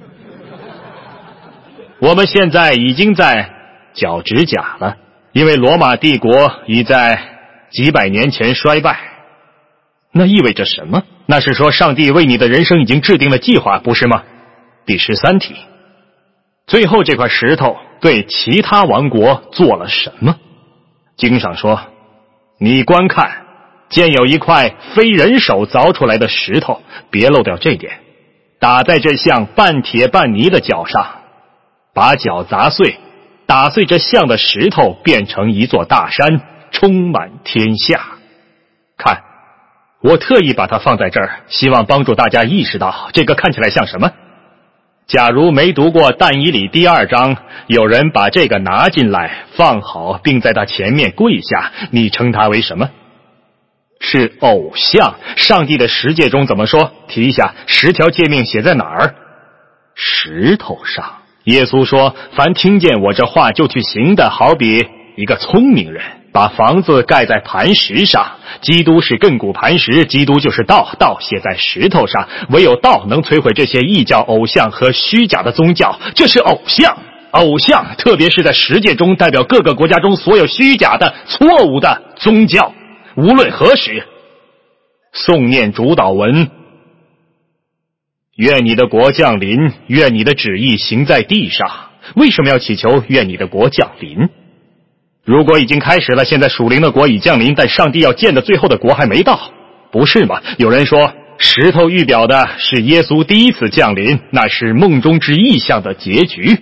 我们现在已经在脚指甲了，因为罗马帝国已在几百年前衰败。那意味着什么？那是说上帝为你的人生已经制定了计划，不是吗？第十三题，最后这块石头对其他王国做了什么？经上说，你观看，见有一块非人手凿出来的石头，别漏掉这点，打在这像半铁半泥的脚上，把脚砸碎，打碎这像的石头，变成一座大山，充满天下。看，我特意把它放在这儿，希望帮助大家意识到这个看起来像什么。假如没读过但以理第二章，有人把这个拿进来放好，并在他前面跪下，你称它为什么？是偶像。上帝的十诫中怎么说？提一下，十条诫命写在哪儿？石头上。耶稣说，凡听见我这话就去行的，好比一个聪明人把房子盖在磐石上。基督是亘古磐石，基督就是道，道写在石头上，唯有道能摧毁这些异教偶像和虚假的宗教。这是偶像，偶像特别是在十诫中代表各个国家中所有虚假的错误的宗教。无论何时诵念主祷文，愿你的国降临，愿你的旨意行在地上。为什么要祈求愿你的国降临？如果已经开始了，现在属灵的国已降临，但上帝要建的最后的国还没到，不是吗？有人说石头预表的是耶稣第一次降临，那是梦中之异象的结局。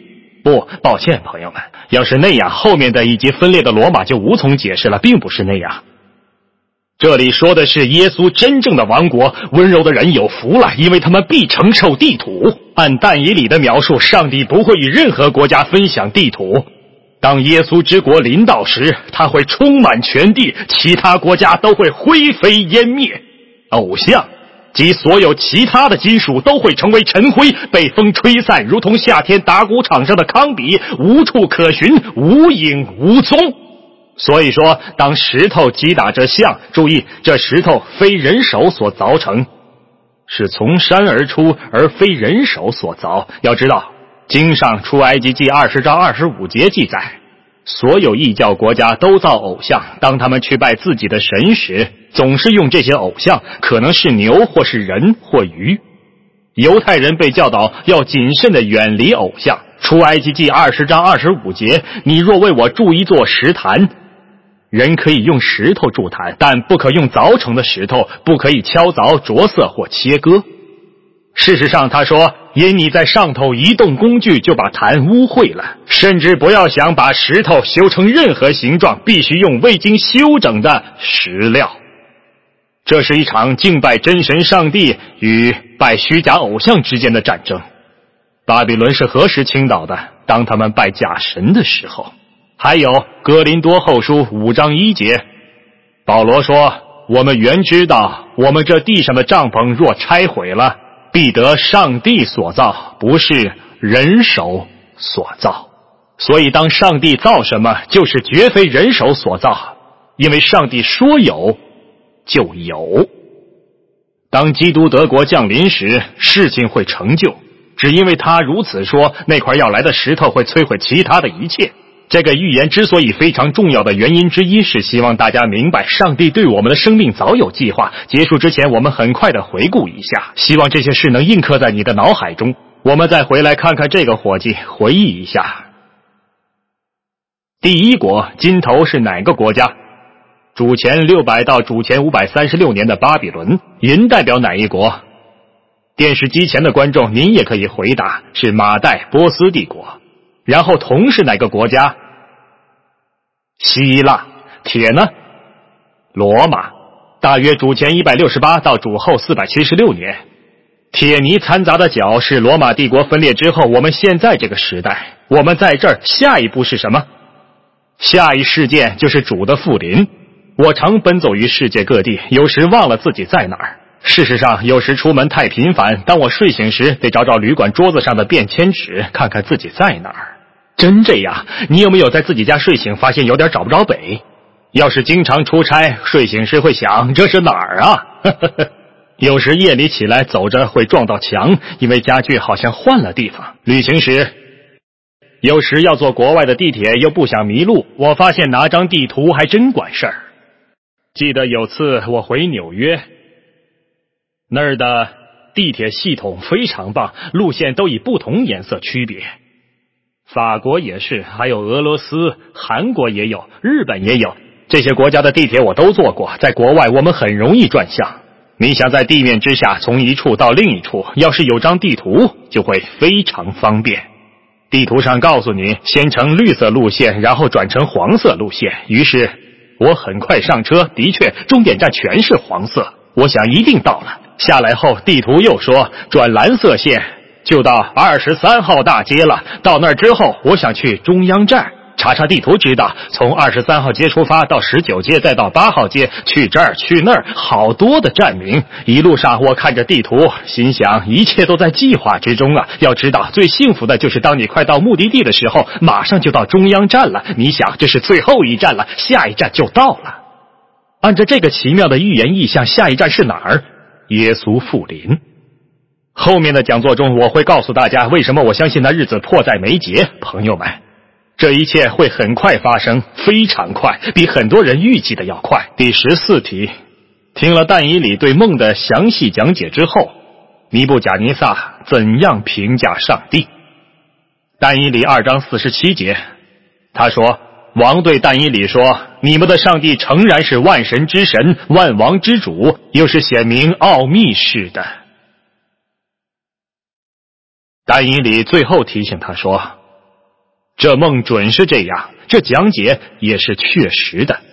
不，抱歉，朋友们，要是那样，后面的以及分裂的罗马就无从解释了，并不是那样。这里说的是耶稣真正的王国，温柔的人有福了，因为他们必承受地土。按但以理的描述，上帝不会与任何国家分享地土。当耶稣之国临到时，他会充满全地，其他国家都会灰飞烟灭。偶像及所有其他的金属都会成为尘灰，被风吹散，如同夏天打谷场上的糠秕，无处可寻，无影无踪。所以说，当石头击打这像，注意，这石头非人手所凿成，是从山而出，而非人手所凿。要知道，经上出埃及记二十章二十五节记载，所有异教国家都造偶像，当他们去拜自己的神时，总是用这些偶像，可能是牛或是人或鱼。犹太人被教导要谨慎地远离偶像。出埃及记二十章二十五节，你若为我筑一座石坛，人可以用石头筑坛，但不可用凿成的石头，不可以敲凿、着色或切割。事实上，他说，因你在上头移动工具，就把坛污秽了。甚至不要想把石头修成任何形状，必须用未经修整的石料。这是一场敬拜真神上帝与拜虚假偶像之间的战争。巴比伦是何时倾倒的？当他们拜假神的时候。还有哥林多后书五章一节，保罗说，我们原知道，我们这地上的帐篷若拆毁了，必得上帝所造，不是人手所造。所以当上帝造什么，就是绝非人手所造，因为上帝说有就有。当基督德国降临时，事情会成就，只因为他如此说，那块要来的石头会摧毁其他的一切。这个预言之所以非常重要的原因之一，是希望大家明白上帝对我们的生命早有计划。结束之前，我们很快的回顾一下，希望这些事能印刻在你的脑海中。我们再回来看看这个伙计，回忆一下。第一国金头是哪个国家？主前六百到主前五百三十六年的巴比伦。银代表哪一国？电视机前的观众，您也可以回答，是马代波斯帝国。然后铜是哪个国家？希腊。铁呢？罗马。大约主前一百六十八到主后四百七十六年。铁泥掺杂的脚是罗马帝国分裂之后我们现在这个时代。我们在这儿，下一步是什么？下一事件就是主的复临。我常奔走于世界各地，有时忘了自己在哪儿。事实上，有时出门太频繁，当我睡醒时，得找找旅馆桌子上的便签纸，看看自己在哪儿。真这样，你有没有在自己家睡醒，发现有点找不着北？要是经常出差，睡醒时会想，这是哪儿啊？有时夜里起来走着会撞到墙，因为家具好像换了地方。旅行时，有时要坐国外的地铁，又不想迷路，我发现拿张地图还真管事儿。记得有次我回纽约，那儿的地铁系统非常棒，路线都以不同颜色区别。法国也是，还有俄罗斯、韩国也有，日本也有。这些国家的地铁我都坐过，在国外我们很容易转向。你想在地面之下从一处到另一处，要是有张地图，就会非常方便。地图上告诉你，先乘绿色路线，然后转成黄色路线。于是我很快上车，的确，终点站全是黄色。我想一定到了。下来后，地图又说转蓝色线就到二十三号大街了。到那儿之后，我想去中央站，查查地图知道，从二十三号街出发到十九街，再到八号街，去这儿去那儿，好多的站名。一路上我看着地图，心想一切都在计划之中啊。要知道，最幸福的就是当你快到目的地的时候，马上就到中央站了。你想，这是最后一站了，下一站就到了。按照这个奇妙的预言意象，下一站是哪儿？耶稣复临。后面的讲座中，我会告诉大家为什么我相信那日子迫在眉睫。朋友们，这一切会很快发生，非常快，比很多人预计的要快。第十四题，听了但以理对梦的详细讲解之后，尼布甲尼撒怎样评价上帝？但以理二章四十七节，他说，王对但以理说，你们的上帝诚然是万神之神，万王之主，又是显明奥秘式的。但以理最后提醒他说， 这梦准是这样，这讲解也是确实的。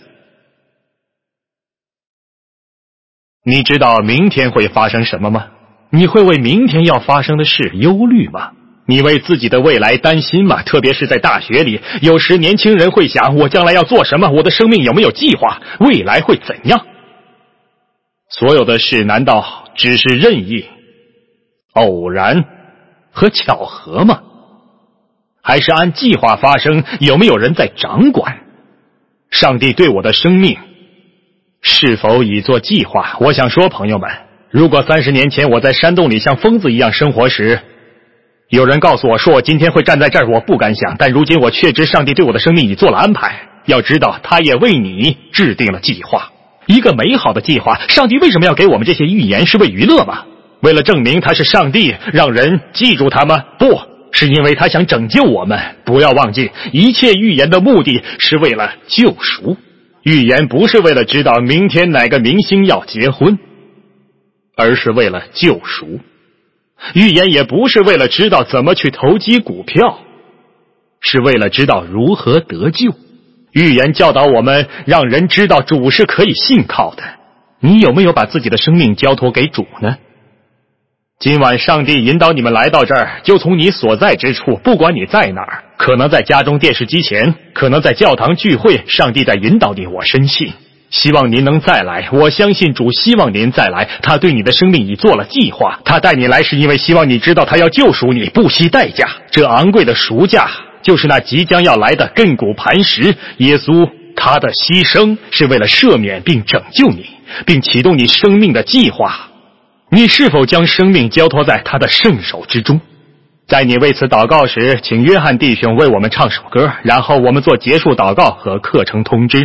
你知道明天会发生什么吗？你会为明天要发生的事忧虑吗？你为自己的未来担心吗？特别是在大学里，有时年轻人会想，我将来要做什么？我的生命有没有计划？未来会怎样？所有的事难道只是任意、偶然和巧合吗？还是按计划发生？有没有人在掌管？上帝对我的生命是否已做计划？我想说，朋友们，如果三十年前我在山洞里像疯子一样生活时，有人告诉我说我今天会站在这儿，我不敢想，但如今我确知上帝对我的生命已做了安排。要知道，他也为你制定了计划，一个美好的计划。上帝为什么要给我们这些预言？是为娱乐吗？为了证明他是上帝，让人记住他吗？不，是因为他想拯救我们。不要忘记，一切预言的目的是为了救赎。预言不是为了知道明天哪个明星要结婚，而是为了救赎。预言也不是为了知道怎么去投机股票，是为了知道如何得救。预言教导我们，让人知道主是可以信靠的。你有没有把自己的生命交托给主呢？今晚上帝引导你们来到这儿，就从你所在之处，不管你在哪儿，可能在家中电视机前，可能在教堂聚会，上帝在引导你，我深信。希望您能再来，我相信主希望您再来，他对你的生命已做了计划，他带你来是因为希望你知道他要救赎你，不惜代价。这昂贵的赎价就是那即将要来的亘古磐石。耶稣他的牺牲是为了赦免并拯救你，并启动你生命的计划。你是否将生命交托在他的圣手之中？在你为此祷告时，请约翰弟兄为我们唱首歌，然后我们做结束祷告和课程通知。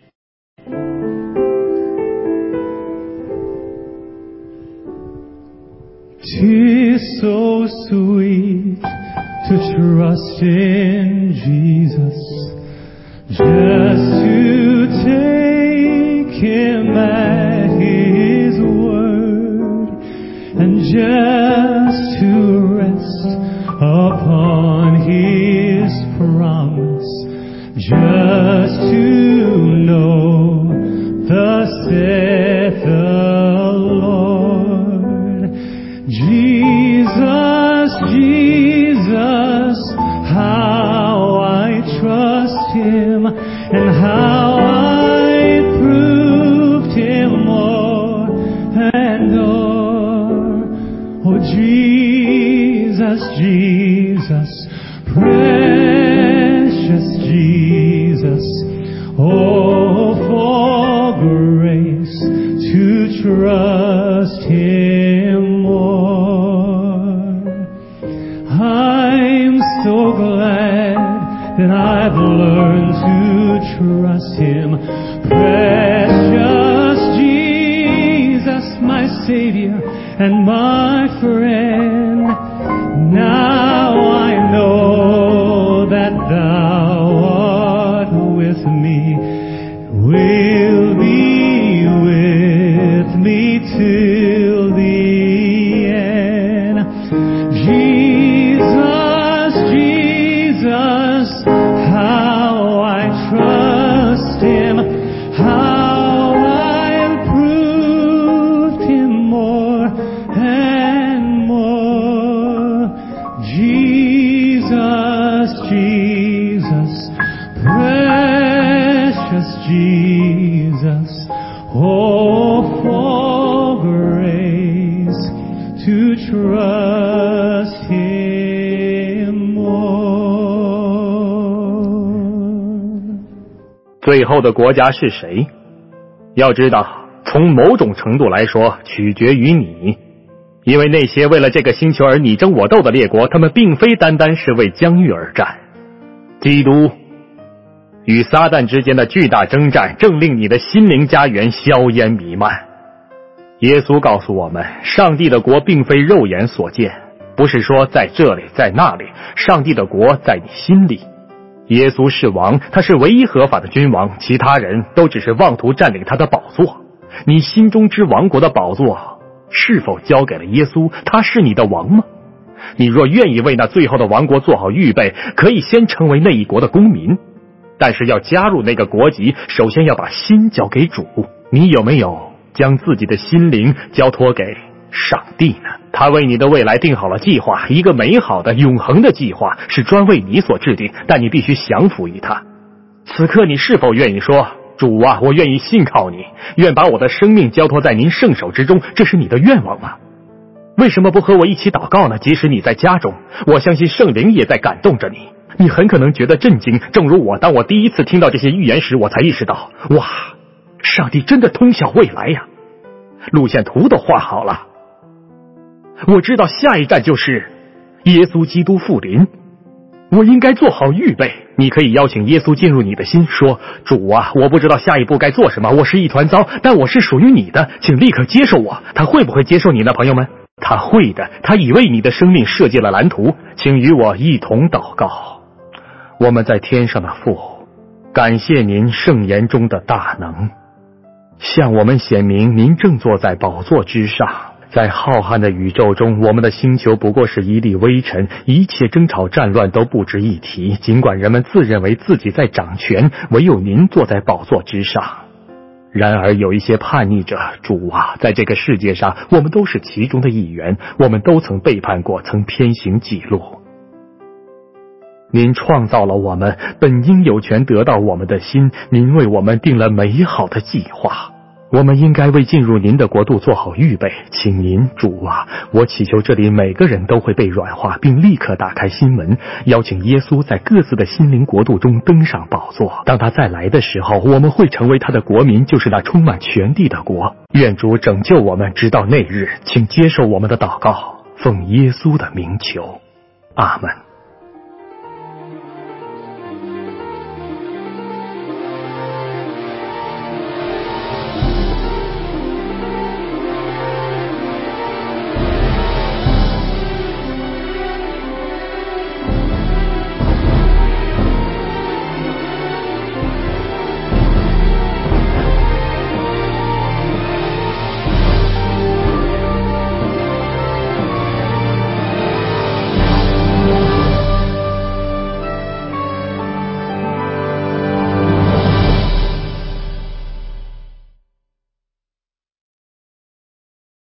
'Tis so sweet to trust in Jesus, just to take him at his word, and just to rest upon his promise, just to know thus saith the Lord. Jesus, Jesus, how I trust him, and how I proved him more and more. Oh, Jesus, Jesus, precious Jesus, oh, for grace to trust him more. I'm so glad that I've learned to trust him. Precious Jesus, my Savior and my friend. Now I know that thou art with me, will be with me till the end. Jesus, Jesus, how I trust him, how I've proved him more and more. Jesus, Jesus, precious Jesus, oh, for grace to trust him more. 最后的国家是谁？要知道，从某种程度来说，取决于你。因为那些为了这个星球而你争我斗的列国，他们并非单单是为疆域而战。基督与撒旦之间的巨大征战，正令你的心灵家园硝烟弥漫。耶稣告诉我们，上帝的国并非肉眼所见，不是说在这里在那里，上帝的国在你心里。耶稣是王，他是唯一合法的君王，其他人都只是妄图占领他的宝座。你心中之王国的宝座是否交给了耶稣？他是你的王吗？ 你若愿意为那最后的王国做好预备，可以先成为那一国的公民，但是要加入那个国籍，首先要把心交给主。你有没有将自己的心灵交托给上帝呢？他为你的未来定好了计划，一个美好的永恒的计划，是专为你所制定，但你必须降服于他。此刻你是否愿意说，主啊，我愿意信靠你，愿把我的生命交托在您圣手之中，这是你的愿望吗？为什么不和我一起祷告呢？即使你在家中，我相信圣灵也在感动着你。你很可能觉得震惊，正如我，当我第一次听到这些预言时，我才意识到，哇，上帝真的通晓未来呀！路线图都画好了，我知道下一站就是耶稣基督复临，我应该做好预备。你可以邀请耶稣进入你的心，说，主啊，我不知道下一步该做什么，我是一团糟，但我是属于你的，请立刻接受我。他会不会接受你呢，朋友们？他会的，他已为你的生命设计了蓝图。请与我一同祷告。我们在天上的父，感谢您圣言中的大能，向我们显明您正坐在宝座之上。在浩瀚的宇宙中，我们的星球不过是一粒微尘，一切争吵战乱都不值一提。尽管人们自认为自己在掌权，唯有您坐在宝座之上。然而有一些叛逆者，主啊，在这个世界上，我们都是其中的一员，我们都曾背叛过，曾偏行己路。您创造了我们，本应有权得到我们的心，您为我们定了美好的计划。我们应该为进入您的国度做好预备，请您，主啊，我祈求这里每个人都会被软化，并立刻打开心门，邀请耶稣在各自的心灵国度中登上宝座。当他再来的时候，我们会成为他的国民，就是那充满全地的国。愿主拯救我们，直到那日，请接受我们的祷告，奉耶稣的名求，阿们。